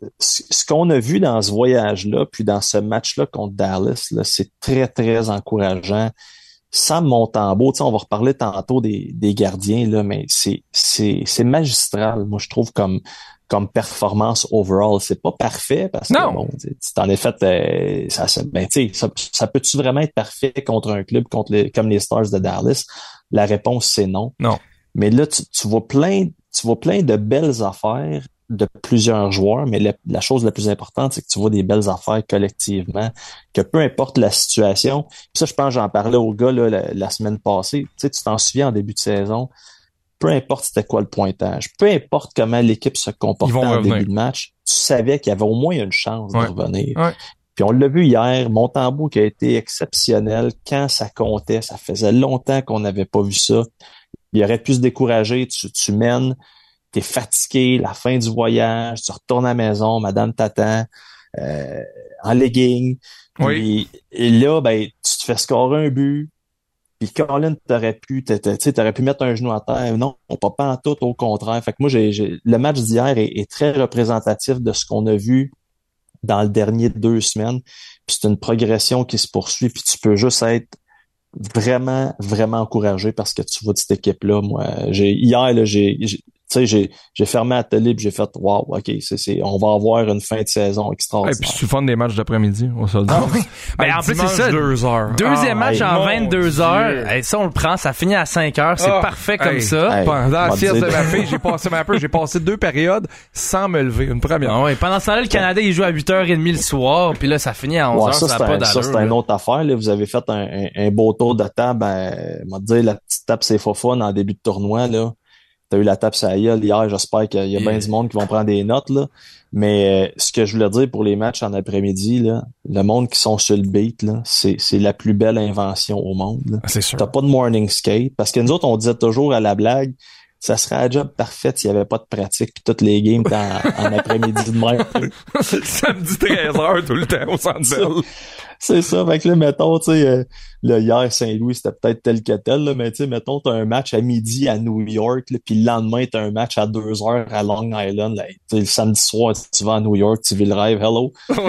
ce qu'on a vu dans ce voyage-là, puis dans ce match-là contre Dallas, là, c'est très, très encourageant. Sam Montembeault, tu sais, on va reparler tantôt des, des gardiens, là, mais c'est, c'est, c'est magistral, moi, je trouve, comme, comme performance overall. C'est pas parfait parce que, non. bon, tu t'en es fait, euh, ça, ça, ben, tu sais, ça, ça peut-tu vraiment être parfait contre un club contre les, comme les Stars de Dallas? La réponse, c'est non. Non. Mais là, tu, tu vois plein, tu vois plein de belles affaires de plusieurs joueurs, mais la, la chose la plus importante, c'est que tu vois des belles affaires collectivement, que peu importe la situation. Puis ça, je pense, j'en parlais au gars là, la, la semaine passée. Tu sais, tu t'en souviens en début de saison, peu importe c'était quoi le pointage, peu importe comment l'équipe se comportait en revenir. Début de match, tu savais qu'il y avait au moins une chance ouais. de revenir. Ouais. Puis on l'a vu hier, Montembeault qui a été exceptionnel quand ça comptait. Ça faisait longtemps qu'on n'avait pas vu ça. Il aurait pu se décourager, tu, tu mènes, t'es fatigué, la fin du voyage, tu retournes à la maison, madame t'attend, euh, en legging. Oui. Et, et là, ben, tu te fais scorer un but. Puis Colin, t'aurais pu, tu sais, t'aurais pu mettre un genou à terre. Non, pas pas en tout, au contraire. Fait que moi, j'ai, j'ai le match d'hier est, est très représentatif de ce qu'on a vu dans le dernier deux semaines. Puis c'est une progression qui se poursuit. Puis tu peux juste être vraiment, vraiment encouragé parce que tu vois de cette équipe-là. Moi, j'ai hier, là, j'ai, j'ai tu sais, j'ai, j'ai fermé la télé puis j'ai fait wow, ok, c'est, c'est, on va avoir une fin de saison extraordinaire. Et puis tu fun des matchs d'après-midi, on se le dit. Ah oui. Ben, en plus, c'est ça. deux heures. Deuxième ah, match hey, en vingt-deux heures. Hey, ça, on le prend, ça finit à cinq heures. C'est ah, parfait comme hey, ça. Hey, Pendant la sieste de ma fille, j'ai passé ma peu, j'ai passé deux périodes sans me lever. Une première. Ah oui. Pendant ce temps-là, le Canada, il joue à huit heures trente le soir, puis là, ça finit à onze heures. Ouais, ça, ça c'est, n'a pas un, ça, c'est une autre affaire. Là. Vous avez fait un, un, un beau tour de table. Ben, on va te dire, la petite tape, c'est faux en début de tournoi, là. T'as eu la tape sur la gueule hier, j'espère qu'il y a yeah. bien du monde qui vont prendre des notes, là. Mais euh, ce que je voulais dire pour les matchs en après-midi, là, le monde qui sont sur le beat, là, c'est, c'est la plus belle invention au monde. Là. C'est sûr. T'as pas de morning skate. Parce que nous autres, on disait toujours à la blague, ça serait un job parfait s'il n'y avait pas de pratique puis toutes les games étaient en, en après-midi de même. Samedi treize heures tout le temps au Centre Bell. C'est ça, fait que là, mettons, tu sais, euh, le hier, Saint-Louis, c'était peut-être tel que tel, là, mais tu sais, mettons, t'as un match à midi à New York, là, puis le lendemain, t'as un match à deux heures à Long Island, là, le samedi soir, tu vas à New York, tu vis le rêve, hello.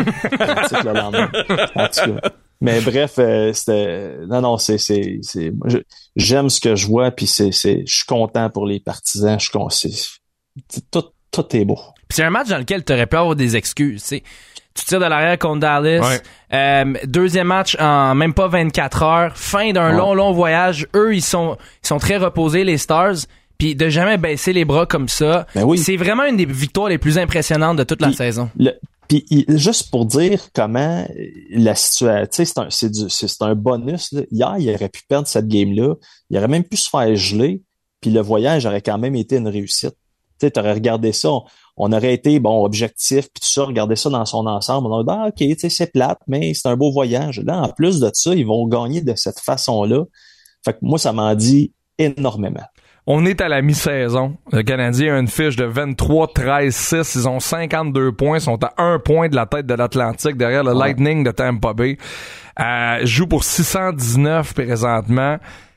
le lendemain. En tout cas. Mais bref, euh, c'était, non, non, c'est, c'est, c'est, moi, je, j'aime ce que je vois, puis c'est, c'est, je suis content pour les partisans, je suis content, c'est, tout, tout est beau. Puis c'est un match dans lequel t'aurais pu avoir des excuses, tu sais. Tu tires de l'arrière contre Dallas. Ouais. Euh, deuxième match en même pas vingt-quatre heures. Fin d'un ouais. long, long voyage. Eux, ils sont, ils sont très reposés, les Stars. Puis de jamais baisser les bras comme ça. Ben oui. C'est vraiment une des victoires les plus impressionnantes de toute puis, la saison. Le, puis juste pour dire comment la situation, tu sais, c'est un, c'est du, c'est, c'est un bonus. Là. Hier, il aurait pu perdre cette game-là. Il aurait même pu se faire geler. Puis le voyage aurait quand même été une réussite. Tu sais, t'aurais regardé ça. On, on aurait été, bon, objectif, puis tout ça, regarder ça dans son ensemble. On aurait dit, ah, OK, tu sais, c'est plate, mais c'est un beau voyage. Là, en plus de ça, ils vont gagner de cette façon-là. Fait que moi, ça m'en dit énormément. On est à la mi-saison. Le Canadien a une fiche de vingt-trois treize six. Ils ont cinquante-deux points. Ils sont à un point de la tête de l'Atlantique, derrière le ouais. Lightning de Tampa Bay. Euh, joue pour six cent dix-neuf présentement.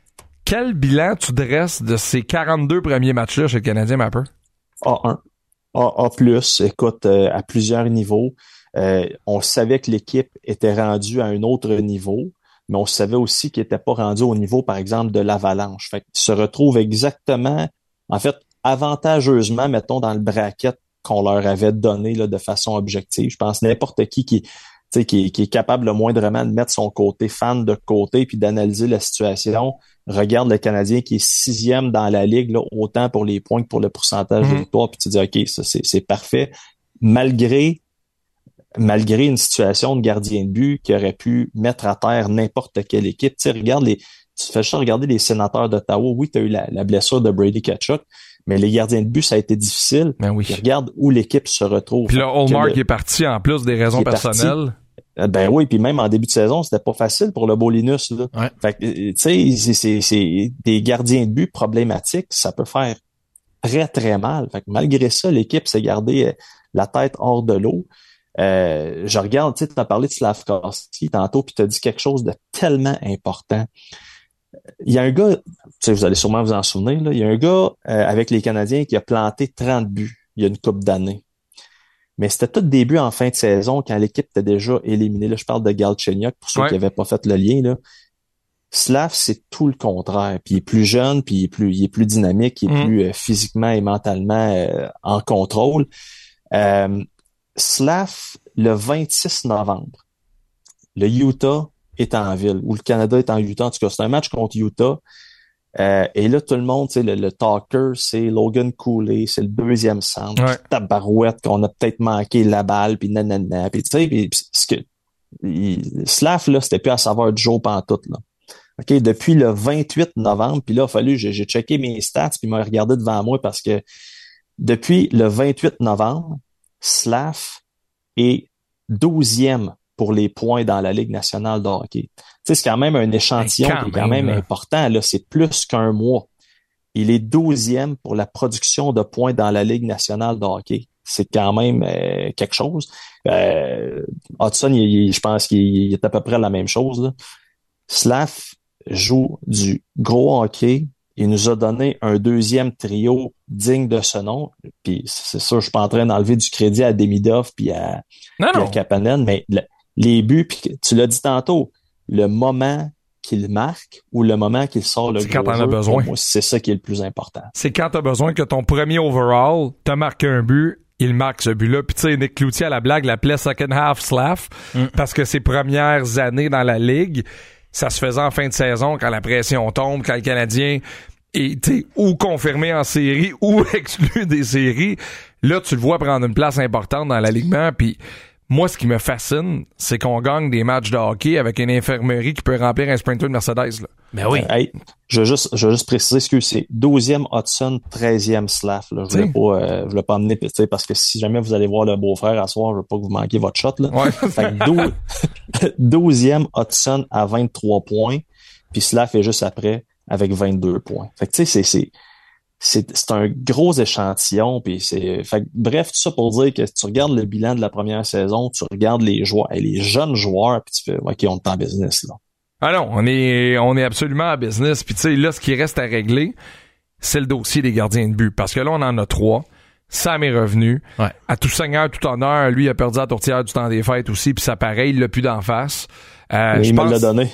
Quel bilan tu dresses de ces quarante-deux premiers matchs-là chez le Canadien, Mapper? A un. A, A plus, écoute, euh, à plusieurs niveaux. Euh, on savait que l'équipe était rendue à un autre niveau, mais on savait aussi qu'il n'était pas rendu au niveau, par exemple, de l'Avalanche. Fait qu'il se retrouve exactement, en fait, avantageusement, mettons, dans le bracket qu'on leur avait donné là, de façon objective. Je pense n'importe qui qui, qui, qui est capable le moindrement de mettre son côté fan de côté puis d'analyser la situation, regarde le Canadien qui est sixième dans la Ligue, là, autant pour les points que pour le pourcentage mm-hmm. de victoire, puis tu dis, OK, ça c'est, c'est parfait. Malgré malgré une situation de gardien de but qui aurait pu mettre à terre n'importe quelle équipe. Tu sais, regarde les, tu fais juste regarder les Sénateurs d'Ottawa. Oui, tu as eu la, la blessure de Brady Tkachuk, mais les gardiens de but, ça a été difficile. Ben oui. Puis regarde où l'équipe se retrouve. Puis là, Hallmark est parti en plus des raisons personnelles. Parti. Ben oui, puis même en début de saison, c'était pas facile pour le Bolinus, là. Ouais. Fait que, tu sais, c'est, c'est, c'est des gardiens de but problématiques, ça peut faire très, très mal. Fait que malgré ça, l'équipe s'est gardée la tête hors de l'eau. Euh, je regarde, tu sais, tu as parlé de Slavkovski tantôt, puis tu as dit quelque chose de tellement important. Il y a un gars, tu sais, vous allez sûrement vous en souvenir, là, il y a un gars euh, avec les Canadiens qui a planté trente buts il y a une couple d'années. Mais c'était tout début en fin de saison quand l'équipe était déjà éliminée. Là, je parle de Galchenyuk, pour ceux ouais. qui n'avaient pas fait le lien. Là. Slav, c'est tout le contraire. Puis il est plus jeune, puis il est plus, il est plus dynamique, il est mmh. plus euh, physiquement et mentalement euh, en contrôle. Euh, Slav, le vingt-six novembre, le Utah est en ville, ou le Canada est en Utah. En tout cas, c'est un match contre Utah. Euh, et là, tout le monde, tu sais, le, le talker, c'est Logan Cooley, c'est le deuxième centre. Ouais. Tabarouette qu'on a peut-être manqué la balle, puis nanana. Puis tu sais, puis ce que il, Slav, là, c'était plus à savoir du jour pantoute, là. OK, depuis le vingt-huit novembre, puis là, il a fallu, j'ai, j'ai checké mes stats, puis il m'a regardé devant moi parce que depuis le vingt-huit novembre, Slav est douzième pour les points dans la Ligue nationale de hockey. Tu sais, c'est quand même un échantillon qui est quand même, même important. Là, c'est plus qu'un mois. Il est douzième pour la production de points dans la Ligue nationale de hockey. C'est quand même euh, quelque chose. Euh, Hudson, il, il, je pense qu'il il est à peu près la même chose, là. Slav joue du gros hockey. Il nous a donné un deuxième trio digne de ce nom. Puis c'est sûr, je suis pas en train d'enlever du crédit à Demidov puis à, puis à Kapanen, mais le, les buts, puis tu l'as dit tantôt, le moment qu'il marque ou le moment qu'il sort le c'est gros quand t'en jeu, as besoin. Moi, c'est ça qui est le plus important. C'est quand t'as besoin que ton premier overall t'a marqué un but, il marque ce but-là. Puis tu sais, Nick Cloutier à la blague l'appelait second half Slav mm. parce que ses premières années dans la Ligue, ça se faisait en fin de saison quand la pression tombe, quand le Canadien est ou confirmé en série ou exclu des séries. Là, tu le vois prendre une place importante dans l'alignement. Puis moi, ce qui me fascine, c'est qu'on gagne des matchs de hockey avec une infirmerie qui peut remplir un sprinter de Mercedes. Là. Ben oui. Euh, hey, je veux juste, je veux juste préciser ce que c'est. douzième Hudson, treizième Slav. Là. Je voulais pas, euh, je voulais pas amener, parce que si jamais vous allez voir le beau-frère à soir, je veux pas que vous manquiez votre shot, là. Ouais. Fait que douzième Hudson à vingt-trois points, puis Slav est juste après avec vingt-deux points. Fait que tu sais, c'est, c'est, c'est, c'est un gros échantillon, puis c'est, fait que, bref, tout ça pour dire que tu regardes le bilan de la première saison, tu regardes les joueurs, les jeunes joueurs, puis tu fais, ok, on est en business, là. Ah non, on est on est absolument en business. Puis tu sais, là, ce qui reste à régler, c'est le dossier des gardiens de but. Parce que là, on en a trois. Sam est revenu. Ouais. À tout seigneur, tout honneur, lui, il a perdu la tourtière du temps des fêtes aussi. Puis ça, pareil, il l'a plus d'en face. Euh, il pense... me l'a donné.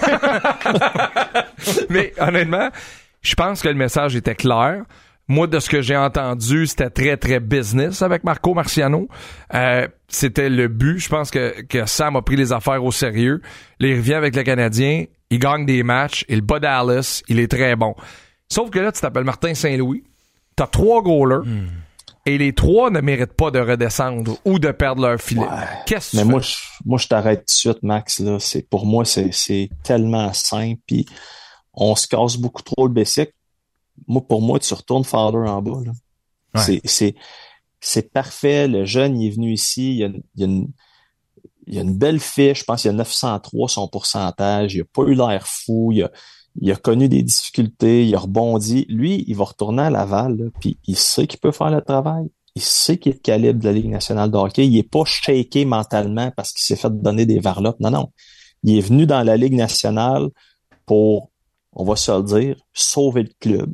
Mais honnêtement, je pense que le message était clair. Moi, de ce que j'ai entendu, c'était très, très business avec Marco Marciano. Euh, c'était le but. Je pense que, que Sam a pris les affaires au sérieux. Là, il revient avec le Canadien. Il gagne des matchs. Il bat Dallas. Il est très bon. Sauf que là, tu t'appelles Martin Saint-Louis. T'as trois goalers. Mm. Et les trois ne méritent pas de redescendre ou de perdre leur filet. Ouais. Qu'est-ce que Mais tu moi, fais? je, moi, je t'arrête tout de suite, Max. Là. C'est, pour moi, c'est, c'est tellement simple. Puis on se casse beaucoup trop le basic. Moi, pour moi, tu retournes Fowler en bas. Là. Ouais. C'est, c'est, c'est parfait. Le jeune, il est venu ici. Il y a, il y a, une, il y a une belle fiche. Je pense qu'il y a neuf cent trois son pourcentage. Il a pas eu l'air fou. Il a, il a connu des difficultés. Il a rebondi. Lui, il va retourner à Laval. Là, puis il sait qu'il peut faire le travail. Il sait qu'il est le calibre de la Ligue nationale de hockey. Il est pas shaké mentalement parce qu'il s'est fait donner des varlopes. Non, non. Il est venu dans la Ligue nationale pour on va se le dire, sauver le club.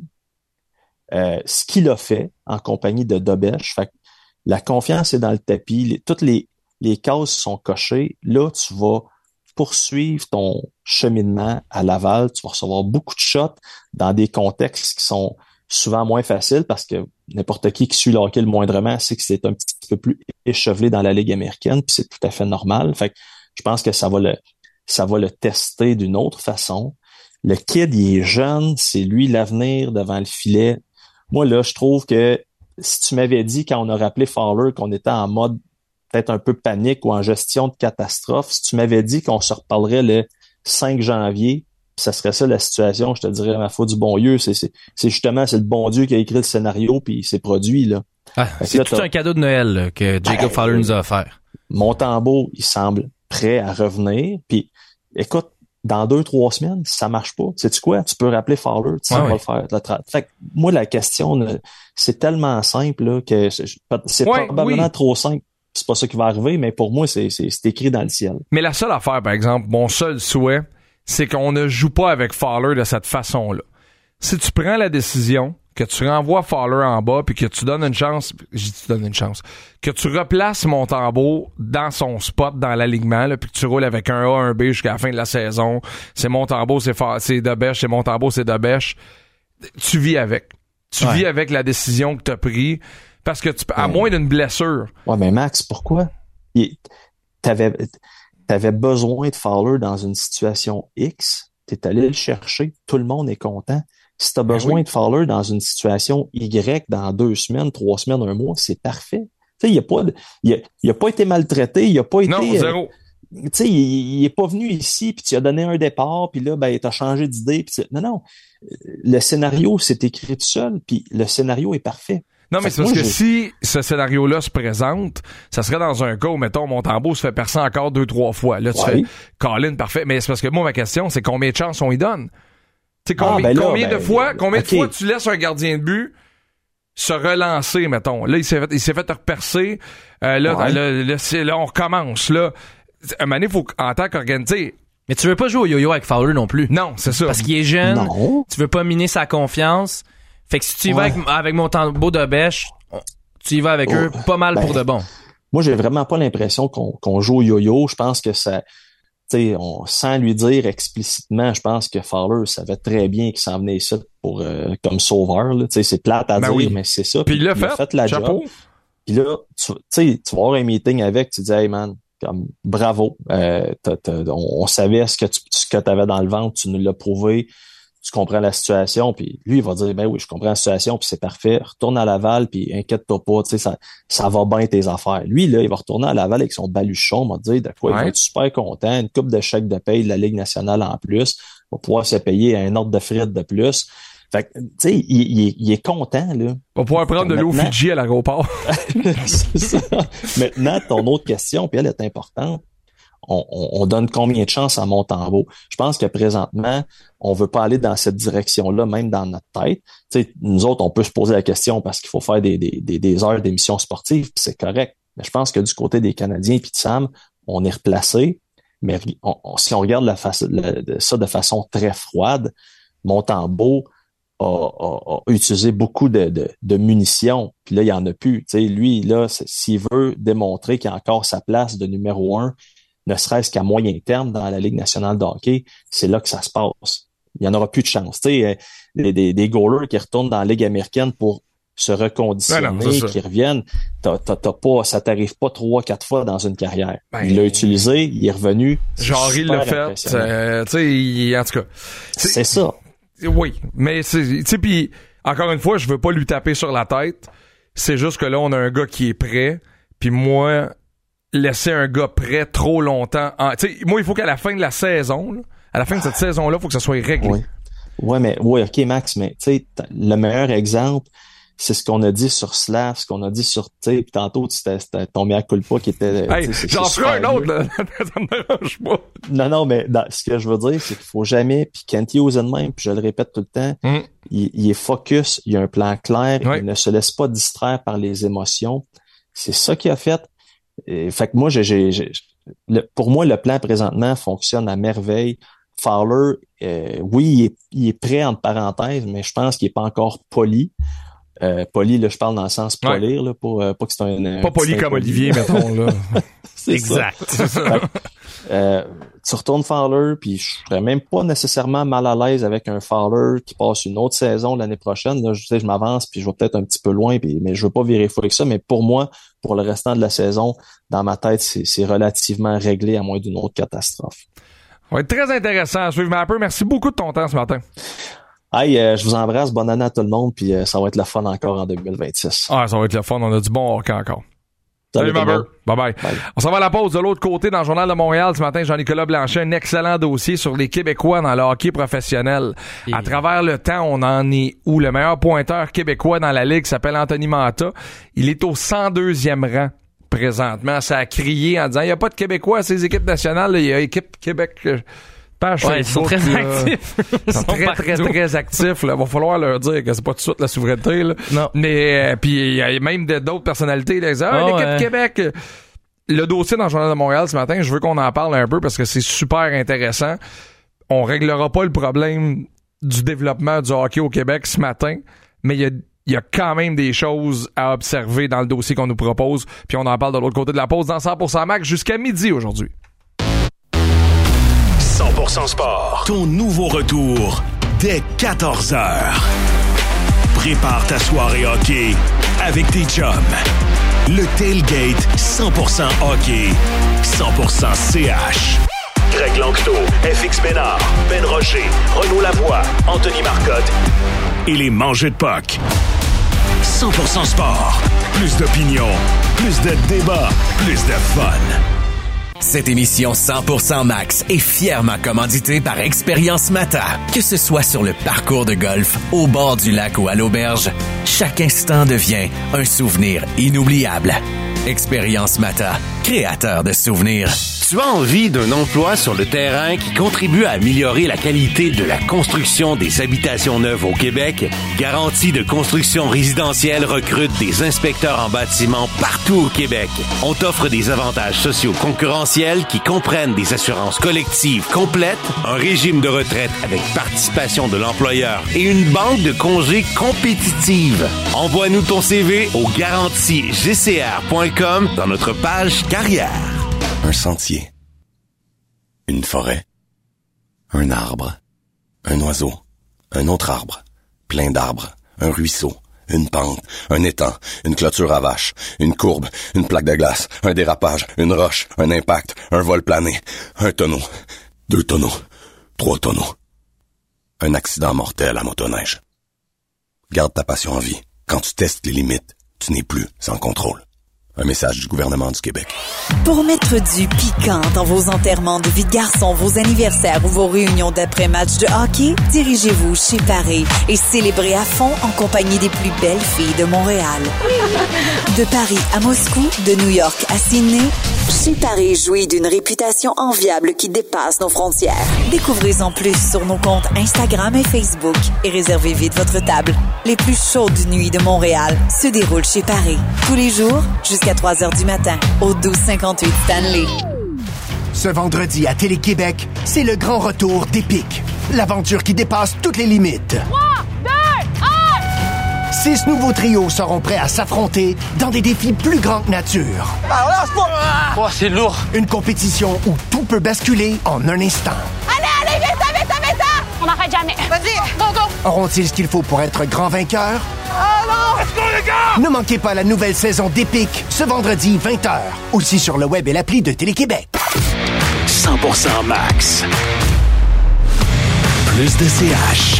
Euh, ce qu'il a fait en compagnie de Dobèche, fait que la confiance est dans le tapis, les, toutes les, les cases sont cochées. Là, tu vas poursuivre ton cheminement à Laval, tu vas recevoir beaucoup de shots dans des contextes qui sont souvent moins faciles parce que n'importe qui qui suit le hockey le moindrement sait que c'est un petit peu plus échevelé dans la Ligue américaine, puis c'est tout à fait normal. Fait que je pense que ça va le ça va le tester d'une autre façon. Le kid, il est jeune, c'est lui l'avenir devant le filet. Moi, là, je trouve que si tu m'avais dit quand on a rappelé Fowler qu'on était en mode peut-être un peu panique ou en gestion de catastrophe, si tu m'avais dit qu'on se reparlerait le cinq janvier, ça serait ça la situation, je te dirais, ma foi du bon Dieu, c'est, c'est, c'est justement, c'est le bon Dieu qui a écrit le scénario puis il s'est produit, là. Ah, c'est là, tout un cadeau de Noël là, que Jacob ben, Fowler nous a offert. Montembeault, il semble prêt à revenir, puis écoute, dans deux, trois semaines, si ça marche pas, sais-tu quoi? Tu peux rappeler Fowler, tu sais, ouais, on va ouais. le faire. Fait que moi, la question, c'est tellement simple là, que c'est ouais, probablement oui. trop simple. C'est pas ça qui va arriver, mais pour moi, c'est, c'est, c'est écrit dans le ciel. Mais la seule affaire, par exemple, mon seul souhait, c'est qu'on ne joue pas avec Fowler de cette façon-là. Si tu prends la décision que tu renvoies Fowler en bas puis que tu donnes une chance, je dis tu donnes une chance, que tu replaces Montembeault dans son spot dans l'alignement, là, puis que tu roules avec un A, un B jusqu'à la fin de la saison, c'est Montembeault, c'est, Fa- c'est Dobèche, c'est Montembeault, c'est Dobèche, tu vis avec. Tu ouais. vis avec la décision que tu as prise parce que tu à ouais. moins d'une blessure. Ouais, mais Max, pourquoi? Il, t'avais, t'avais besoin de Fowler dans une situation X, t'es allé le chercher, tout le monde est content. Si t'as besoin oui. de Fowler dans une situation Y dans deux semaines, trois semaines, un mois, c'est parfait. Tu sais, il a pas, il a, il a pas été maltraité, il a pas été. Non, zéro. Euh, tu sais, il, il est pas venu ici puis tu as donné un départ puis là, ben, t'as changé d'idée puis non, non. Le scénario s'est écrit tout seul puis le scénario est parfait. Non, mais c'est parce que si ce scénario-là se présente, ça serait dans un cas où, mettons, Montembeault se fait percer encore deux, trois fois. Là, tu ouais. fais Colin, parfait. Mais c'est parce que moi, ma question, c'est combien de chances on y donne? Tu sais, combien, ah, ben là, combien ben, de fois, combien okay. de fois tu laisses un gardien de but se relancer, mettons? Là, il s'est fait, il s'est fait repercer. Euh, là, ouais. là, là, là, là, on recommence, là. À un moment donné, faut, en tant qu'organisateur, mais tu veux pas jouer au yo-yo avec Fowler non plus. Non, c'est ça. Parce qu'il est jeune. Non. Tu veux pas miner sa confiance. Fait que si tu y vas ouais. avec, avec Montembeault de Bêche, tu y vas avec oh, eux pas mal ben, pour de bon. Moi, j'ai vraiment pas l'impression qu'on, qu'on joue au yo-yo. Je pense que ça, tu sais, on, sans lui dire explicitement, je pense que Fowler savait très bien qu'il s'en venait ici pour, euh, comme sauveur, là. Tu sais, c'est plate à ben dire, oui. mais c'est ça. Puis il l'a fait. fait la Chapeau. Job. Puis là, tu sais, tu vas avoir un meeting avec, tu dis, hey man, comme, bravo, euh, t'as, t'as, on, on savait ce que tu, ce que t'avais dans le ventre, tu nous l'as prouvé. Tu comprends la situation, puis lui, il va dire, ben oui, je comprends la situation, puis c'est parfait. Retourne à Laval, puis inquiète-toi pas, tu sais, ça, ça va bien tes affaires. Lui, là, il va retourner à Laval avec son baluchon, il va dire, de quoi, ouais. il va être super content, une coupe de chèque de paye de la Ligue nationale en plus, il va pouvoir se payer un ordre de frites de plus. Fait que, tu sais, il, il, il est content, là. On va pouvoir prendre de l'eau Fidji à l'aéroport. C'est ça. Maintenant, ton autre question, puis elle est importante. On, on, on donne combien de chances à Montembeault? Je pense que présentement, on veut pas aller dans cette direction-là, même dans notre tête. Tu sais, nous autres, on peut se poser la question parce qu'il faut faire des, des, des, des heures d'émissions sportives, puis c'est correct. Mais je pense que du côté des Canadiens puis de Sam, on est replacé. Mais on, on, si on regarde la face, la, ça de façon très froide, Montembeault a, a, a utilisé beaucoup de, de, de munitions. Puis là, il y en a plus. Tu sais, lui, là, s'il veut démontrer qu'il a encore sa place de numéro un, ne serait-ce qu'à moyen terme dans la Ligue nationale de hockey, c'est là que ça se passe. Il n'y en aura plus de chance. Tu sais, des, des, des goalers qui retournent dans la Ligue américaine pour se reconditionner, ouais, non, qui reviennent, t'as, t'as, t'as pas, ça t'arrive pas trois, quatre fois dans une carrière. Ben, il l'a utilisé, il est revenu. Genre, il l'a fait. Euh, tu sais, en tout cas. C'est, c'est ça. Oui, mais tu sais, puis encore une fois, je veux pas lui taper sur la tête. C'est juste que là, on a un gars qui est prêt, puis moi... laisser un gars prêt trop longtemps. En, moi, il faut qu'à la fin de la saison, là, à la fin de cette saison-là, il faut que ça soit réglé. Oui, ouais, mais oui, ok, Max, mais tu sais, le meilleur exemple, c'est ce qu'on a dit sur Slav, ce qu'on a dit sur, tu sais, puis tantôt, c'était, c'était ton mea culpa qui était... Hey, j'en ferai un autre, là. Ça me dérange pas. Non, non, mais dans, ce que je veux dire, c'est qu'il faut jamais, puis Kent Hughes même, puis je le répète tout le temps, mm. il, il est focus, il a un plan clair, ouais. il ne se laisse pas distraire par les émotions. C'est ça qu'il a fait. Et, fait que moi, j'ai, j'ai, j'ai le, pour moi, le plan présentement fonctionne à merveille. Fowler, euh, oui, il est, il est prêt entre parenthèses, mais je pense qu'il est pas encore poli. Euh, poli, là, je parle dans le sens polir, ouais. là, pour, euh, pas que c'est un... Pas poli comme Olivier, mettons, là. C'est exact. Ça. C'est ça. Euh, tu retournes Fowler, puis je serais même pas nécessairement mal à l'aise avec un Fowler qui passe une autre saison l'année prochaine. Là, je sais, je m'avance, puis je vais peut-être un petit peu loin, puis, mais je veux pas virer fou avec ça. Mais pour moi, pour le restant de la saison, dans ma tête, c'est, c'est relativement réglé à moins d'une autre catastrophe. Ça va être très intéressant à suivre, Mapper. Merci beaucoup de ton temps ce matin. Hey, euh, je vous embrasse. Bonne année à tout le monde, puis euh, ça va être le fun encore en deux mille vingt-six. Ah, ça va être le fun. On a du bon hockey encore. Salut, Mapper. Bye bye. Bye. On s'en va à la pause de l'autre côté dans le Journal de Montréal. Ce matin, Jean-Nicolas Blanchet, un excellent dossier sur les Québécois dans le hockey professionnel. Et... à travers le temps, on en est où? Le meilleur pointeur québécois dans la Ligue s'appelle Anthony Mantha. Il est au cent deuxième rang présentement. Ça a crié en disant, il n'y a pas de Québécois à ces équipes nationales. Il y a équipe Québec... Page ouais, ils sont très là. actifs. Ils sont, sont très, très, très, très actifs. Il va falloir leur dire que c'est pas tout de suite la souveraineté. Là. Non. Mais, euh, puis il y a même de, d'autres personnalités qui disent, ah, oh, l'équipe ouais. Québec. Le dossier dans le Journal de Montréal ce matin, je veux qu'on en parle un peu parce que c'est super intéressant. On réglera pas le problème du développement du hockey au Québec ce matin, mais il y a Il y a quand même des choses à observer dans le dossier qu'on nous propose. Puis on en parle de l'autre côté de la pause dans cent pour cent Max jusqu'à midi aujourd'hui. cent pour cent Sport. Ton nouveau retour dès quatorze heures. Prépare ta soirée hockey avec tes chums. Le Tailgate cent pour cent hockey, cent pour cent C H. Greg Lanctot, F X Ménard, Ben Rocher, Renaud Lavoie, Anthony Marcotte et les mangeux de puck. cent pour cent Sport. Plus d'opinion, plus de débats, plus de fun. Cette émission cent pour cent Max est fièrement commanditée par Expérience Mata. Que ce soit sur le parcours de golf, au bord du lac ou à l'auberge, chaque instant devient un souvenir inoubliable. Expérience Mata, créateur de souvenirs. Tu as envie d'un emploi sur le terrain qui contribue à améliorer la qualité de la construction des habitations neuves au Québec? Garantie de construction résidentielle recrute des inspecteurs en bâtiment partout au Québec. On t'offre des avantages sociaux concurrentiels qui comprennent des assurances collectives complètes, un régime de retraite avec participation de l'employeur et une banque de congés compétitive. Envoie-nous ton C V au garantie g c r point com dans notre page carrière. Un sentier, une forêt, un arbre, un oiseau, un autre arbre, plein d'arbres, un ruisseau, une pente, un étang, une clôture à vache, une courbe, une plaque de glace, un dérapage, une roche, un impact, un vol plané, un tonneau, deux tonneaux, trois tonneaux, un accident mortel à motoneige. Garde ta passion en vie. Quand tu testes les limites, tu n'es plus sans contrôle. Un message du gouvernement du Québec. Pour mettre du piquant dans vos enterrements de vie de garçon, vos anniversaires ou vos réunions d'après-match de hockey, dirigez-vous chez Paris et célébrez à fond en compagnie des plus belles filles de Montréal. De Paris à Moscou, de New York à Sydney, chez Paris jouit d'une réputation enviable qui dépasse nos frontières. Découvrez-en plus sur nos comptes Instagram et Facebook et réservez vite votre table. Les plus chaudes nuits de Montréal se déroulent chez Paris. Tous les jours, jusqu'à trois heures du matin, au douze cinquante-huit Stanley. Ce vendredi à Télé-Québec, c'est le grand retour d'Épique. L'aventure qui dépasse toutes les limites. trois, deux, un! Six nouveaux trios seront prêts à s'affronter dans des défis plus grands que nature. Alors lâche pas! Oh, c'est lourd! Une compétition où tout peut basculer en un instant. Allez, allez, vite, vite, vite, vite! On n'arrête jamais. Vas-y, go, go! Auront-ils ce qu'il faut pour être grand vainqueur? Ah non! Let's go, les gars! Ne manquez pas la nouvelle saison d'Épique, ce vendredi vingt heures. Aussi sur le web et l'appli de Télé-Québec. cent pour cent Max. Plus de C H.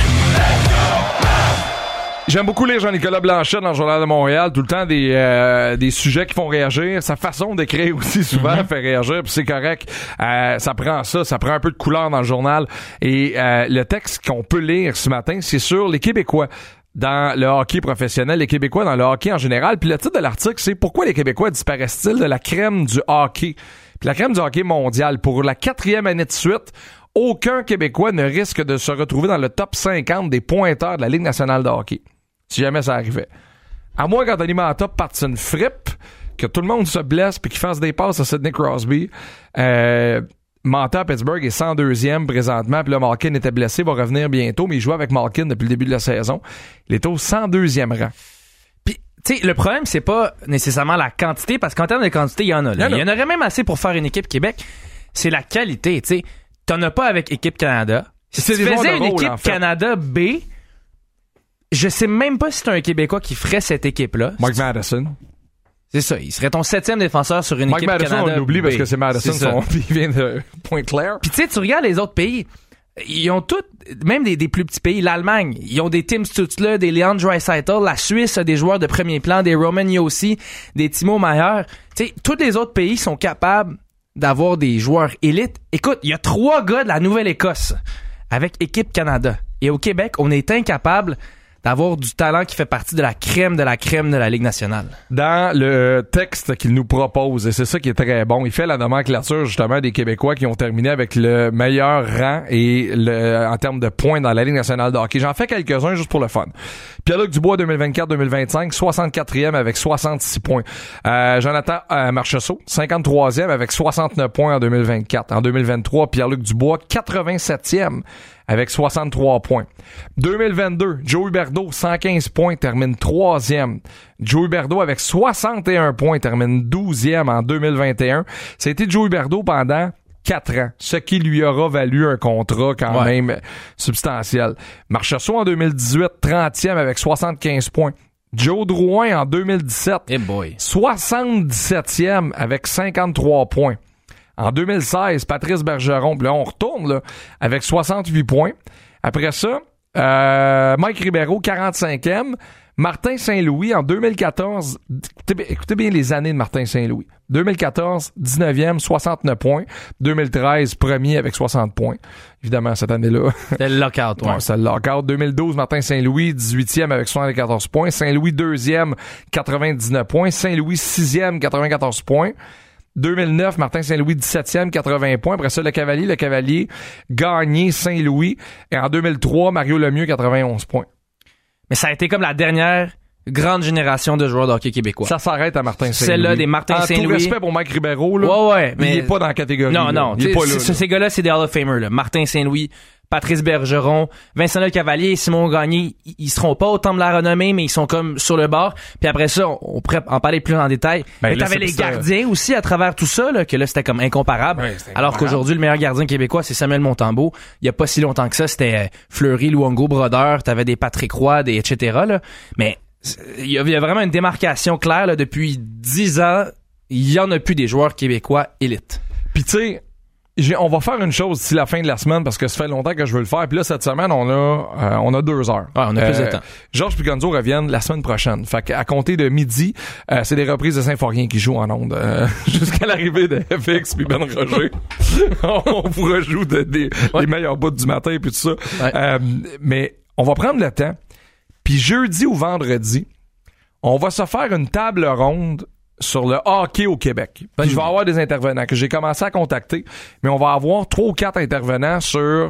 J'aime beaucoup lire Jean-Nicolas Blanchet dans le Journal de Montréal, tout le temps des euh, des sujets qui font réagir. Sa façon d'écrire aussi souvent mm-hmm. fait réagir, puis c'est correct. Euh, ça prend ça, ça prend un peu de couleur dans le journal. Et euh, le texte qu'on peut lire ce matin, c'est sur les Québécois dans le hockey professionnel, les Québécois dans le hockey en général. Puis le titre de l'article, c'est « Pourquoi les Québécois disparaissent-ils de la crème du hockey? » Puis la crème du hockey mondial. Pour la quatrième année de suite, aucun Québécois ne risque de se retrouver dans le top cinquante des pointeurs de la Ligue nationale de hockey. Si jamais ça arrivait. À moins qu'Anthony Mantha parte une frippe, que tout le monde se blesse puis qu'il fasse des passes à Sidney Crosby. Euh, Manta à Pittsburgh est cent deuxième présentement, puis là, Malkin était blessé, va revenir bientôt, mais il joue avec Malkin depuis le début de la saison. Il est au cent deuxième rang. Puis, tu sais, le problème, c'est pas nécessairement la quantité, parce qu'en termes de quantité, il y en a. Là. Il y en aurait même assez pour faire une équipe Québec. C'est la qualité, tu sais. T'en as pas avec Équipe Canada. Si tu faisais une rôle, équipe en fait. Canada B, je sais même pas si c'est un Québécois qui ferait cette équipe-là. Mike Madison. C'est ça, il serait ton septième défenseur sur une Mike équipe Madison, Canada. On l'oublie B. parce que c'est Madison, c'est son, il vient de Pointe-Claire. Puis tu sais, tu regardes les autres pays, ils ont tous, même des, des plus petits pays, l'Allemagne, ils ont des Tim Stutzle, des Leon Draisaitl, la Suisse a des joueurs de premier plan, des Roman Yossi, des Timo Meier. Tu sais, tous les autres pays sont capables d'avoir des joueurs élites. Écoute, il y a trois gars de la Nouvelle-Écosse avec Équipe Canada. Et au Québec, on est incapable d'avoir du talent qui fait partie de la crème de la crème de la Ligue nationale. Dans le texte qu'il nous propose, et c'est ça qui est très bon, il fait la nomenclature justement des Québécois qui ont terminé avec le meilleur rang et le, en termes de points dans la Ligue nationale de hockey. J'en fais quelques-uns juste pour le fun. Pierre-Luc Dubois deux mille vingt-quatre deux mille vingt-cinq, soixante-quatrième avec soixante-six points. Euh, Jonathan euh, Marchessault, cinquante-troisième avec soixante-neuf points en deux mille vingt-quatre. En deux mille vingt-trois, Pierre-Luc Dubois, quatre-vingt-septième avec soixante-trois points. deux mille vingt-deux, Joe Huberdeau, cent quinze points, termine troisième. Joe Huberdeau avec soixante et un points, termine douzième en deux mille vingt et un. C'était Joe Huberdeau pendant quatre ans, ce qui lui aura valu un contrat quand ouais. même substantiel. Marchessault en deux mille dix-huit, trentième avec soixante-quinze points. Joe Drouin en deux mille dix-sept, hey boy. soixante-dix-septième avec cinquante-trois points. En deux mille seize, Patrice Bergeron, puis là on retourne là, avec soixante-huit points. Après ça, euh, Mike Ribeiro, quarante-cinquième. Martin Saint-Louis en deux mille quatorze, écoutez, écoutez bien les années de Martin Saint-Louis. deux mille quatorze, dix-neuvième, soixante-neuf points. deux mille treize, premier avec soixante points. Évidemment, cette année-là. C'est le lockout, ouais. ouais c'est le lockout. deux mille douze, Martin Saint-Louis, dix-huitième avec soixante-quatorze points. Saint-Louis, deuxième, quatre-vingt-dix-neuf points. Saint-Louis, sixième, quatre-vingt-quatorze points. deux mille neuf, Martin Saint-Louis, dix-septième, quatre-vingts points. Après ça, le Cavalier, le Cavalier, Gagné, Saint-Louis. Et en deux mille trois, Mario Lemieux, quatre-vingt-onze points. Mais ça a été comme la dernière grande génération de joueurs de hockey québécois. Ça s'arrête à Martin Saint-Louis. Celle-là des Martin en Saint-Louis. En tout respect pour Mike Ribeiro, là. Ouais, ouais. Mais il est pas dans la catégorie. Non, là. non. Il est pas là, là. Ces gars-là, c'est des Hall of Famers, là. Martin Saint-Louis, Patrice Bergeron, Vincent Lecavalier et Simon Gagné, ils seront pas au temple de la renommée, mais ils sont comme sur le bord. Puis après ça, on pourrait en parler plus en détail. Ben, mais là, t'avais les gardiens ça. aussi à travers tout ça, là, que là, c'était comme incomparable. Ouais, c'était Alors incomparable. Qu'aujourd'hui, le meilleur gardien québécois, c'est Samuel Montembeault. Il y a pas si longtemps que ça, c'était Fleury, Luongo, Brodeur, t'avais des Patrick Roy, des et cetera, là. Mais il y, y a vraiment une démarcation claire, là, depuis dix ans. Il y en a plus des joueurs québécois élites. Puis tu sais, J'ai, on va faire une chose d'ici la fin de la semaine parce que ça fait longtemps que je veux le faire. Puis là, cette semaine, on a euh, on a deux heures. Ouais, on a plus euh, de temps. Georges puis Gonzo reviennent la semaine prochaine. Fait qu'à compter de midi, euh, c'est des reprises de Symphorien qui jouent en ondes. Euh, jusqu'à l'arrivée de F X puis Ben Roger. On vous rejoue de, des, ouais. les meilleurs bouts du matin et tout ça. Ouais. Euh, mais on va prendre le temps. Puis jeudi ou vendredi, on va se faire une table ronde sur le hockey au Québec. Puis je vais avoir des intervenants que j'ai commencé à contacter, mais on va avoir trois ou quatre intervenants sur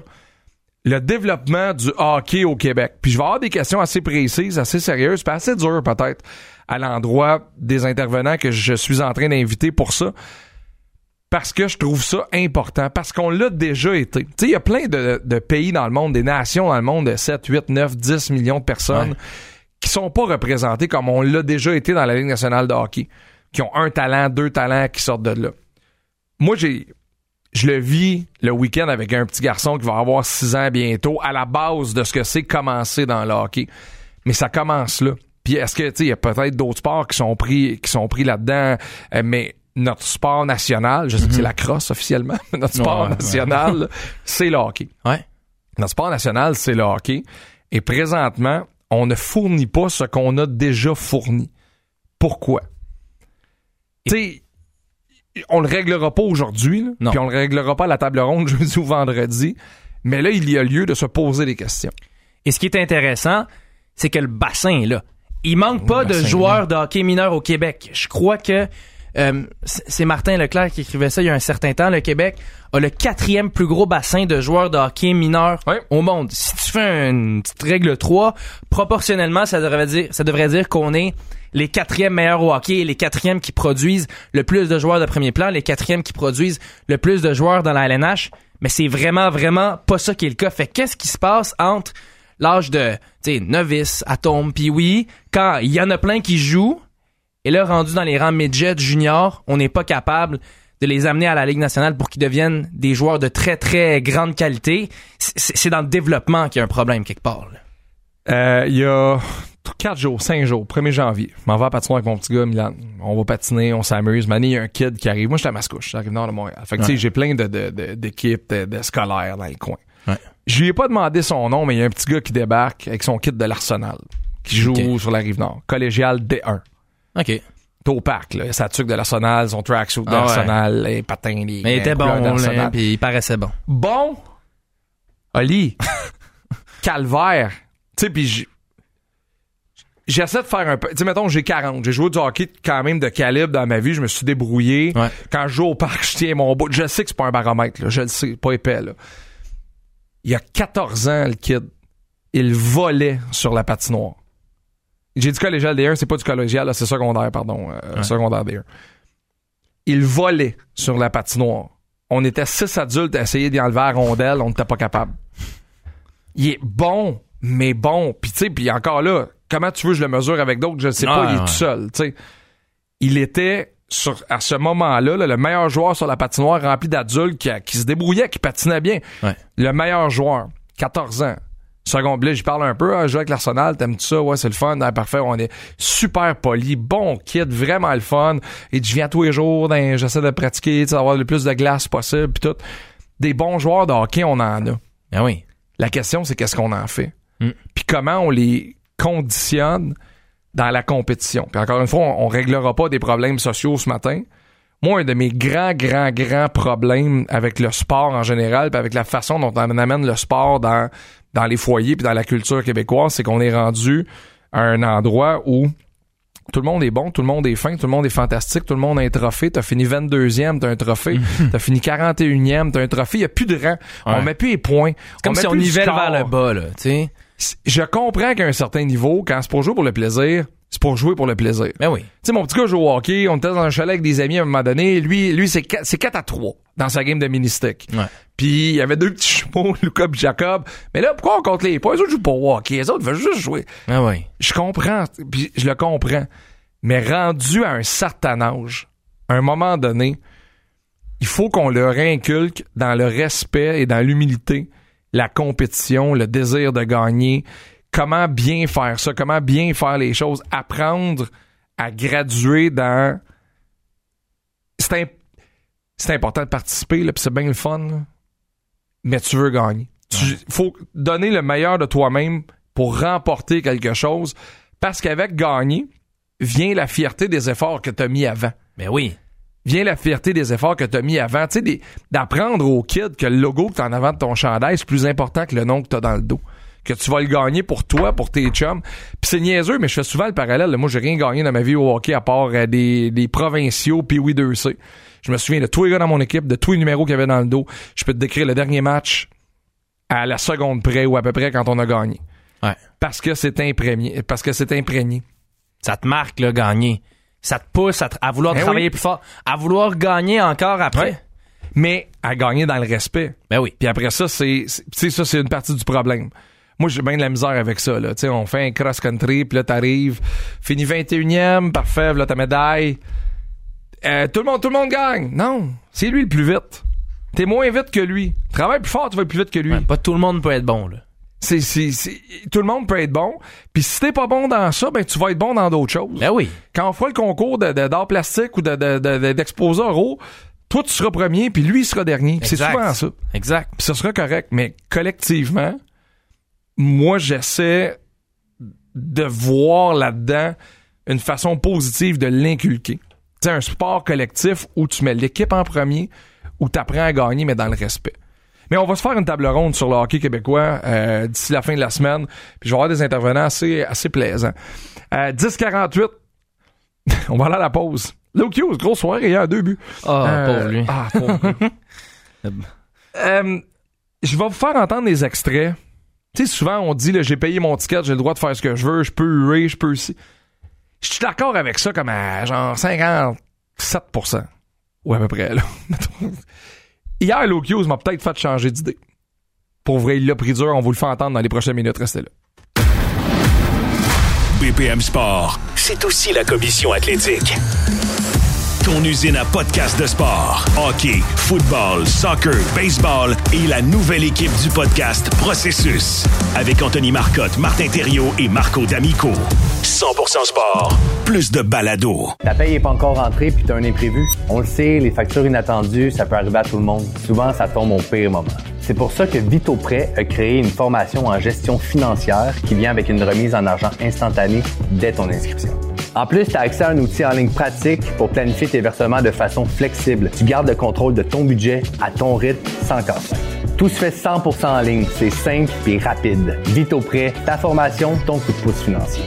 le développement du hockey au Québec. Puis je vais avoir des questions assez précises, assez sérieuses, puis assez dures peut-être à l'endroit des intervenants que je suis en train d'inviter pour ça. Parce que je trouve ça important, parce qu'on l'a déjà été. Tu sais, il y a plein de, de pays dans le monde, des nations dans le monde de sept, huit, neuf, dix millions de personnes ouais. qui sont pas représentées comme on l'a déjà été dans la Ligue nationale de hockey. Qui ont un talent, deux talents qui sortent de là. Moi, j'ai, je le vis le week-end avec un petit garçon qui va avoir six ans bientôt, à la base de ce que c'est commencer dans le hockey. Mais ça commence là. Puis est-ce que, tu sais, il y a peut-être d'autres sports qui sont pris, qui sont pris là-dedans, euh, mais notre sport national, je sais mm-hmm. que c'est la crosse officiellement, mais notre sport ouais, national, ouais. c'est le hockey. Ouais. Notre sport national, c'est le hockey. Et présentement, on ne fournit pas ce qu'on a déjà fourni. Pourquoi? Tu sais, on le réglera pas aujourd'hui, là, puis on le réglera pas à la table ronde jeudi ou vendredi, mais là, il y a lieu de se poser des questions. Et ce qui est intéressant, c'est que le bassin est là. Il manque pas de joueurs de hockey mineur au Québec. Je crois que euh, c'est Martin Leclerc qui écrivait ça il y a un certain temps. Le Québec a le quatrième plus gros bassin de joueurs de hockey mineur ouais. au monde. Si tu fais une petite règle trois, proportionnellement, ça devrait dire, ça devrait dire qu'on est les quatrièmes meilleurs au hockey, les quatrièmes qui produisent le plus de joueurs de premier plan, les quatrièmes qui produisent le plus de joueurs dans la L N H. Mais c'est vraiment, vraiment pas ça qui est le cas. Fait qu'est-ce qui se passe entre l'âge de, tu sais, novice, atome, puis oui, quand il y en a plein qui jouent, et là, rendu dans les rangs midget, junior, on n'est pas capable de les amener à la Ligue nationale pour qu'ils deviennent des joueurs de très, très grande qualité. C'est, c'est dans le développement qu'il y a un problème quelque part. Il euh, y a quatre jours, cinq jours, premier janvier. Je m'en vais à patinoire avec mon petit gars, Milan. On va patiner, on s'amuse. Mané, il y a un kid qui arrive. Moi, je suis à Mascouche, j'arrive nord de Montréal. Fait que, ouais. tu sais, j'ai plein de, de, de, d'équipes, de, de scolaires dans le coin. Ouais. Je lui ai pas demandé son nom, mais il y a un petit gars qui débarque avec son kit de l'Arsenal, qui joue okay. sur la Rive-Nord. Collégial D un. OK. T'es au parc, là. Sa tuque de l'Arsenal, son tracksuit de l'Arsenal, ah ouais. les patins, les... Mais il était bon, là, puis il paraissait bon. Bon! Oli! Calvaire! Tu sais, puis j'... j'essaie de faire un peu... Tu sais, mettons, j'ai quarante. J'ai joué du hockey quand même de calibre dans ma vie. Je me suis débrouillé. Ouais. Quand je joue au parc, je tiens mon bout. Je sais que c'est pas un baromètre, là. Je le sais, pas épais, là. Il y a quatorze ans, le kid, il volait sur la patinoire. J'ai dit collégial D un, c'est pas du collégial, là, c'est secondaire, pardon. Euh, ouais. Secondaire D un. Il volait sur la patinoire. On était six adultes à essayer d'y enlever la rondelle, on n'était pas capable. Il est bon, mais bon. Puis tu sais, puis encore là, comment tu veux que je le mesure avec d'autres? Je ne sais ah, pas, il est ouais. tout seul. Tu sais, il était sur, à ce moment-là, là, le meilleur joueur sur la patinoire rempli d'adultes qui, qui se débrouillait, qui patinait bien. Ouais. Le meilleur joueur, quatorze ans. Second blé, j'y parle un peu, hein, jouer avec l'Arsenal, t'aimes-tu ça? Ouais, c'est le fun, ah, parfait, on est super poli, bon kid, vraiment le fun. Et je viens tous les jours, dans, j'essaie de pratiquer, d'avoir le plus de glace possible, puis tout. Des bons joueurs de hockey, on en a. Ah oui. La question, c'est qu'est-ce qu'on en fait? Mm. Puis comment on les conditionne dans la compétition. Puis encore une fois, on, on réglera pas des problèmes sociaux ce matin. Moi, un de mes grands, grands, grands problèmes avec le sport en général, puis avec la façon dont on amène le sport dans, dans les foyers puis dans la culture québécoise, c'est qu'on est rendu à un endroit où tout le monde est bon, tout le monde est fin, tout le monde est fantastique, tout le monde a un trophée. T'as fini vingt-deuxième, t'as un trophée. T'as fini quarante et unième, t'as un trophée. Il n'y a plus de rang. Ouais. On met plus les points. C'est comme on si on nivelle vers le bas, là, tu sais. Je comprends qu'à un certain niveau, quand c'est pour jouer pour le plaisir, c'est pour jouer pour le plaisir. Ben oui. Tu sais, mon petit gars joue au hockey, on était dans un chalet avec des amis à un moment donné, lui, lui c'est quatre, c'est quatre à trois dans sa game de mini-stick. Ouais. Puis il y avait deux petits chevaux, Lucas et Jacob. Mais là, pourquoi on compte les points? Les autres jouent pas au hockey, les autres veulent juste jouer. Ben oui. Je comprends, puis je le comprends. Mais rendu à un certain âge, à un moment donné, il faut qu'on leur inculque dans le respect et dans l'humilité la compétition, le désir de gagner, comment bien faire ça, comment bien faire les choses, apprendre à graduer dans... C'est, imp... c'est important de participer, là, puis c'est bien le fun, là. Mais tu veux gagner. Il ouais. faut donner le meilleur de toi-même pour remporter quelque chose, parce qu'avec gagner, vient la fierté des efforts que tu as mis avant. Ben oui. Vient la fierté des efforts que tu as mis avant. Tu sais, des, d'apprendre aux kids que le logo que tu as en avant de ton chandail, c'est plus important que le nom que tu as dans le dos. Que tu vas le gagner pour toi, pour tes chums. Puis c'est niaiseux, mais je fais souvent le parallèle. Moi, j'ai rien gagné dans ma vie au hockey à part euh, des, des provinciaux P W deux C. Je me souviens de tous les gars dans mon équipe, de tous les numéros qu'il y avait dans le dos. Je peux te décrire le dernier match à la seconde près ou à peu près quand on a gagné. Ouais. Parce que c'est imprégné. Parce que c'est imprégné. Ça te marque, là, gagner. Ça te pousse à, t- à vouloir ben travailler oui. plus fort, à vouloir gagner encore après. Ouais. Mais à gagner dans le respect. Ben oui. Puis après ça, c'est, c'est tu sais, ça, c'est une partie du problème. Moi, j'ai bien de la misère avec ça, là. Tu sais, on fait un cross-country, puis là, t'arrives, finis vingt et unième, parfait, là, ta médaille. Euh, tout le monde, tout le monde gagne. Non, c'est lui le plus vite. T'es moins vite que lui. Travaille plus fort, tu vas être plus vite que lui. Ouais, pas tout le monde peut être bon, là. C'est, c'est, c'est, tout le monde peut être bon. Puis si t'es pas bon dans ça, ben tu vas être bon dans d'autres choses. Ben oui. Quand on fera le concours de, de, d'art plastique ou de, de, de, de, d'exposés oraux, toi, tu seras premier, puis lui, il sera dernier. C'est souvent ça. Exact. Puis ça sera correct. Mais collectivement, moi, j'essaie de voir là-dedans une façon positive de l'inculquer. Tu sais, un sport collectif où tu mets l'équipe en premier, où tu apprends à gagner, mais dans le respect. Mais on va se faire une table ronde sur le hockey québécois euh, d'ici la fin de la semaine. Puis je vais avoir des intervenants assez, assez plaisants. Euh, dix quarante-huit, on va aller à la pause. Luke Hughes, grosse soirée, il y a deux buts. Ah, oh, euh, pauvre lui. Ah, pauvre lui. euh, je vais vous faire entendre des extraits. Tu sais, souvent, on dit, là, j'ai payé mon ticket, j'ai le droit de faire ce que je veux, je peux huer, je peux aussi. Je suis d'accord avec ça comme à genre cinquante-sept pour cent. Ou à peu près, là. Hier, Luke Hughes m'a peut-être fait changer d'idée. Pour vrai, il l'a pris dur. On vous le fait entendre dans les prochaines minutes. Restez là. B P M Sport, c'est aussi la commission athlétique. Ton usine à podcast de sport. Hockey, football, soccer, baseball et la nouvelle équipe du podcast Processus. Avec Anthony Marcotte, Martin Thériault et Marco D'Amico. cent pour cent sport. Plus de balado. Ta paye est pas encore rentrée puis t'as un imprévu. On le sait, les factures inattendues, ça peut arriver à tout le monde. Souvent, ça tombe au pire moment. C'est pour ça que Vito Prêt a créé une formation en gestion financière qui vient avec une remise en argent instantanée dès ton inscription. En plus, tu as accès à un outil en ligne pratique pour planifier tes versements de façon flexible. Tu gardes le contrôle de ton budget à ton rythme sans casse-tête. Tout se fait cent pour cent en ligne. C'est simple et rapide. Vito Prêt, ta formation, ton coup de pouce financier.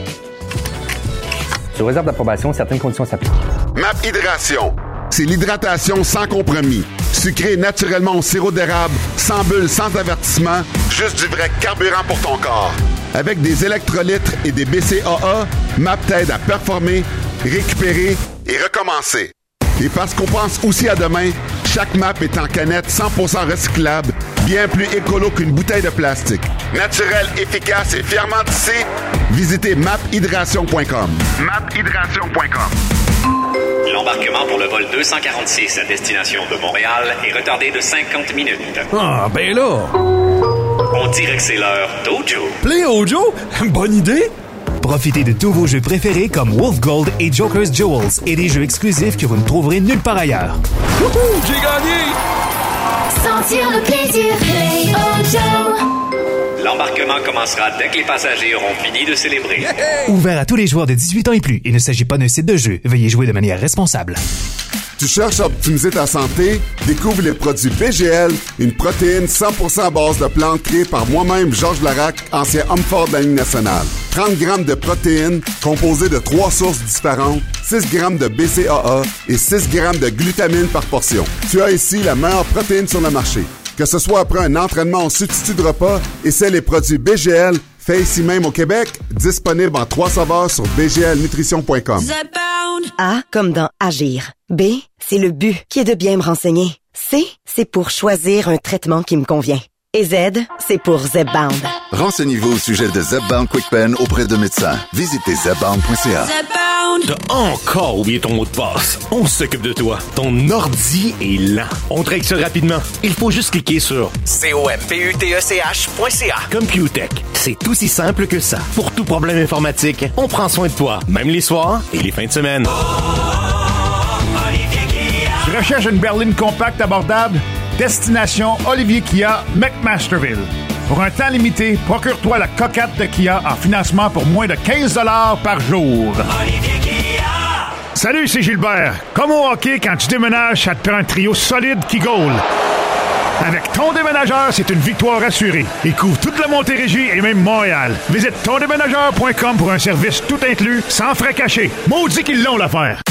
Sur réserve d'approbation, certaines conditions s'appliquent. MAP Hydration. C'est l'hydratation sans compromis. Sucré naturellement au sirop d'érable, sans bulles, sans avertissement, juste du vrai carburant pour ton corps. Avec des électrolytes et des B C A A, MAP t'aide à performer, récupérer et recommencer. Et parce qu'on pense aussi à demain, chaque MAP est en canette cent pour cent recyclable, bien plus écolo qu'une bouteille de plastique. Naturel, efficace et fièrement tissé, visitez map hydration point com. map hydration point com. L'embarquement pour le vol deux cent quarante-six à destination de Montréal est retardé de cinquante minutes. Ah, ben là! On dirait que c'est l'heure d'Ojo. Play Ojo? Bonne idée! Profitez de tous vos jeux préférés comme Wolf Gold et Joker's Jewels et des jeux exclusifs que vous ne trouverez nulle part ailleurs. Wouhou! J'ai gagné! Sentir le plaisir, Play Ojo. L'embarquement commencera dès que les passagers auront fini de célébrer. Ouvert à tous les joueurs de dix-huit ans et plus. Il ne s'agit pas d'un site de jeu. Veuillez jouer de manière responsable. Tu cherches à optimiser ta santé? Découvre les produits B G L, une protéine cent pour cent à base de plantes créée par moi-même, Georges Larac, ancien homme fort de la Ligue nationale. trente grammes de protéines composées de trois sources différentes, six grammes de B C A A et six grammes de glutamine par portion. Tu as ici la meilleure protéine sur le marché. Que ce soit après un entraînement en substitut de repas, essaie les produits B G L, fait ici même au Québec, disponible en trois saveurs sur b g l nutrition point com. A comme dans Agir. B, c'est le but qui est de bien me renseigner. C, c'est pour choisir un traitement qui me convient. Et Z, c'est pour Zepbound. Renseignez-vous au sujet de Zepbound QuickPen auprès de médecins. Visitez zepbound point c a. T'as encore oublié ton mot de passe. On s'occupe de toi. Ton ordi est lent. On te règle ça rapidement. Il faut juste cliquer sur C O M P U T E C H point C A. Computech. C'est aussi simple que ça. Pour tout problème informatique, on prend soin de toi, même les soirs et les fins de semaine. Tu recherches une berline compacte abordable? Destination Olivier Kia, McMasterville. Pour un temps limité, procure-toi la coquette de Kia en financement pour moins de quinze dollars par jour. Salut, c'est Gilbert. Comme au hockey, quand tu déménages, ça te prend un trio solide qui gaule. Avec ton déménageur, c'est une victoire assurée. Il couvre toute la Montérégie et même Montréal. Visite ton déménageur point com pour un service tout inclus, sans frais cachés. Maudit qu'ils l'ont l'affaire.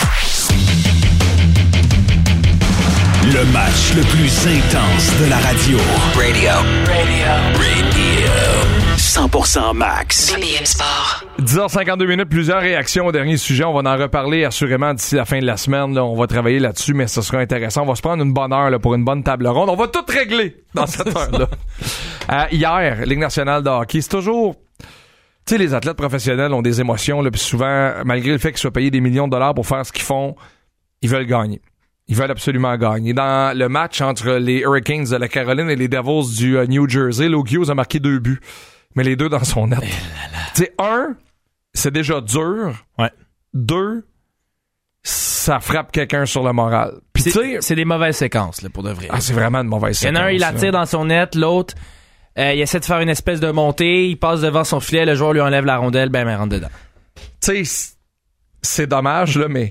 Le match le plus intense de la radio. Radio. Radio. Radio. cent pour cent max. B P M Sport. dix heures cinquante-deux minutes, plusieurs réactions au dernier sujet. On va en reparler assurément d'ici la fin de la semaine. Là. On va travailler là-dessus, mais ce sera intéressant. On va se prendre une bonne heure là, pour une bonne table ronde. On va tout régler dans cette heure-là. Euh, hier, Ligue nationale de hockey, c'est toujours... Tu sais, les athlètes professionnels ont des émotions, là, puis souvent, malgré le fait qu'ils soient payés des millions de dollars pour faire ce qu'ils font, ils veulent gagner. Ils veulent absolument gagner. Dans le match entre les Hurricanes de la Caroline et les Devils du uh, New Jersey, Luke Hughes a marqué deux buts. Mais les deux dans son net. Tu sais, un, c'est déjà dur. Ouais. Deux, ça frappe quelqu'un sur le moral. Puis tu sais, c'est des mauvaises séquences, là, pour de vrai. Ah, c'est vraiment de mauvaises séquences. Il y en a un, il la tire dans son net, l'autre, euh, il essaie de faire une espèce de montée, il passe devant son filet, le joueur lui enlève la rondelle, ben, il rentre dedans. Tu sais, c'est dommage, là, mais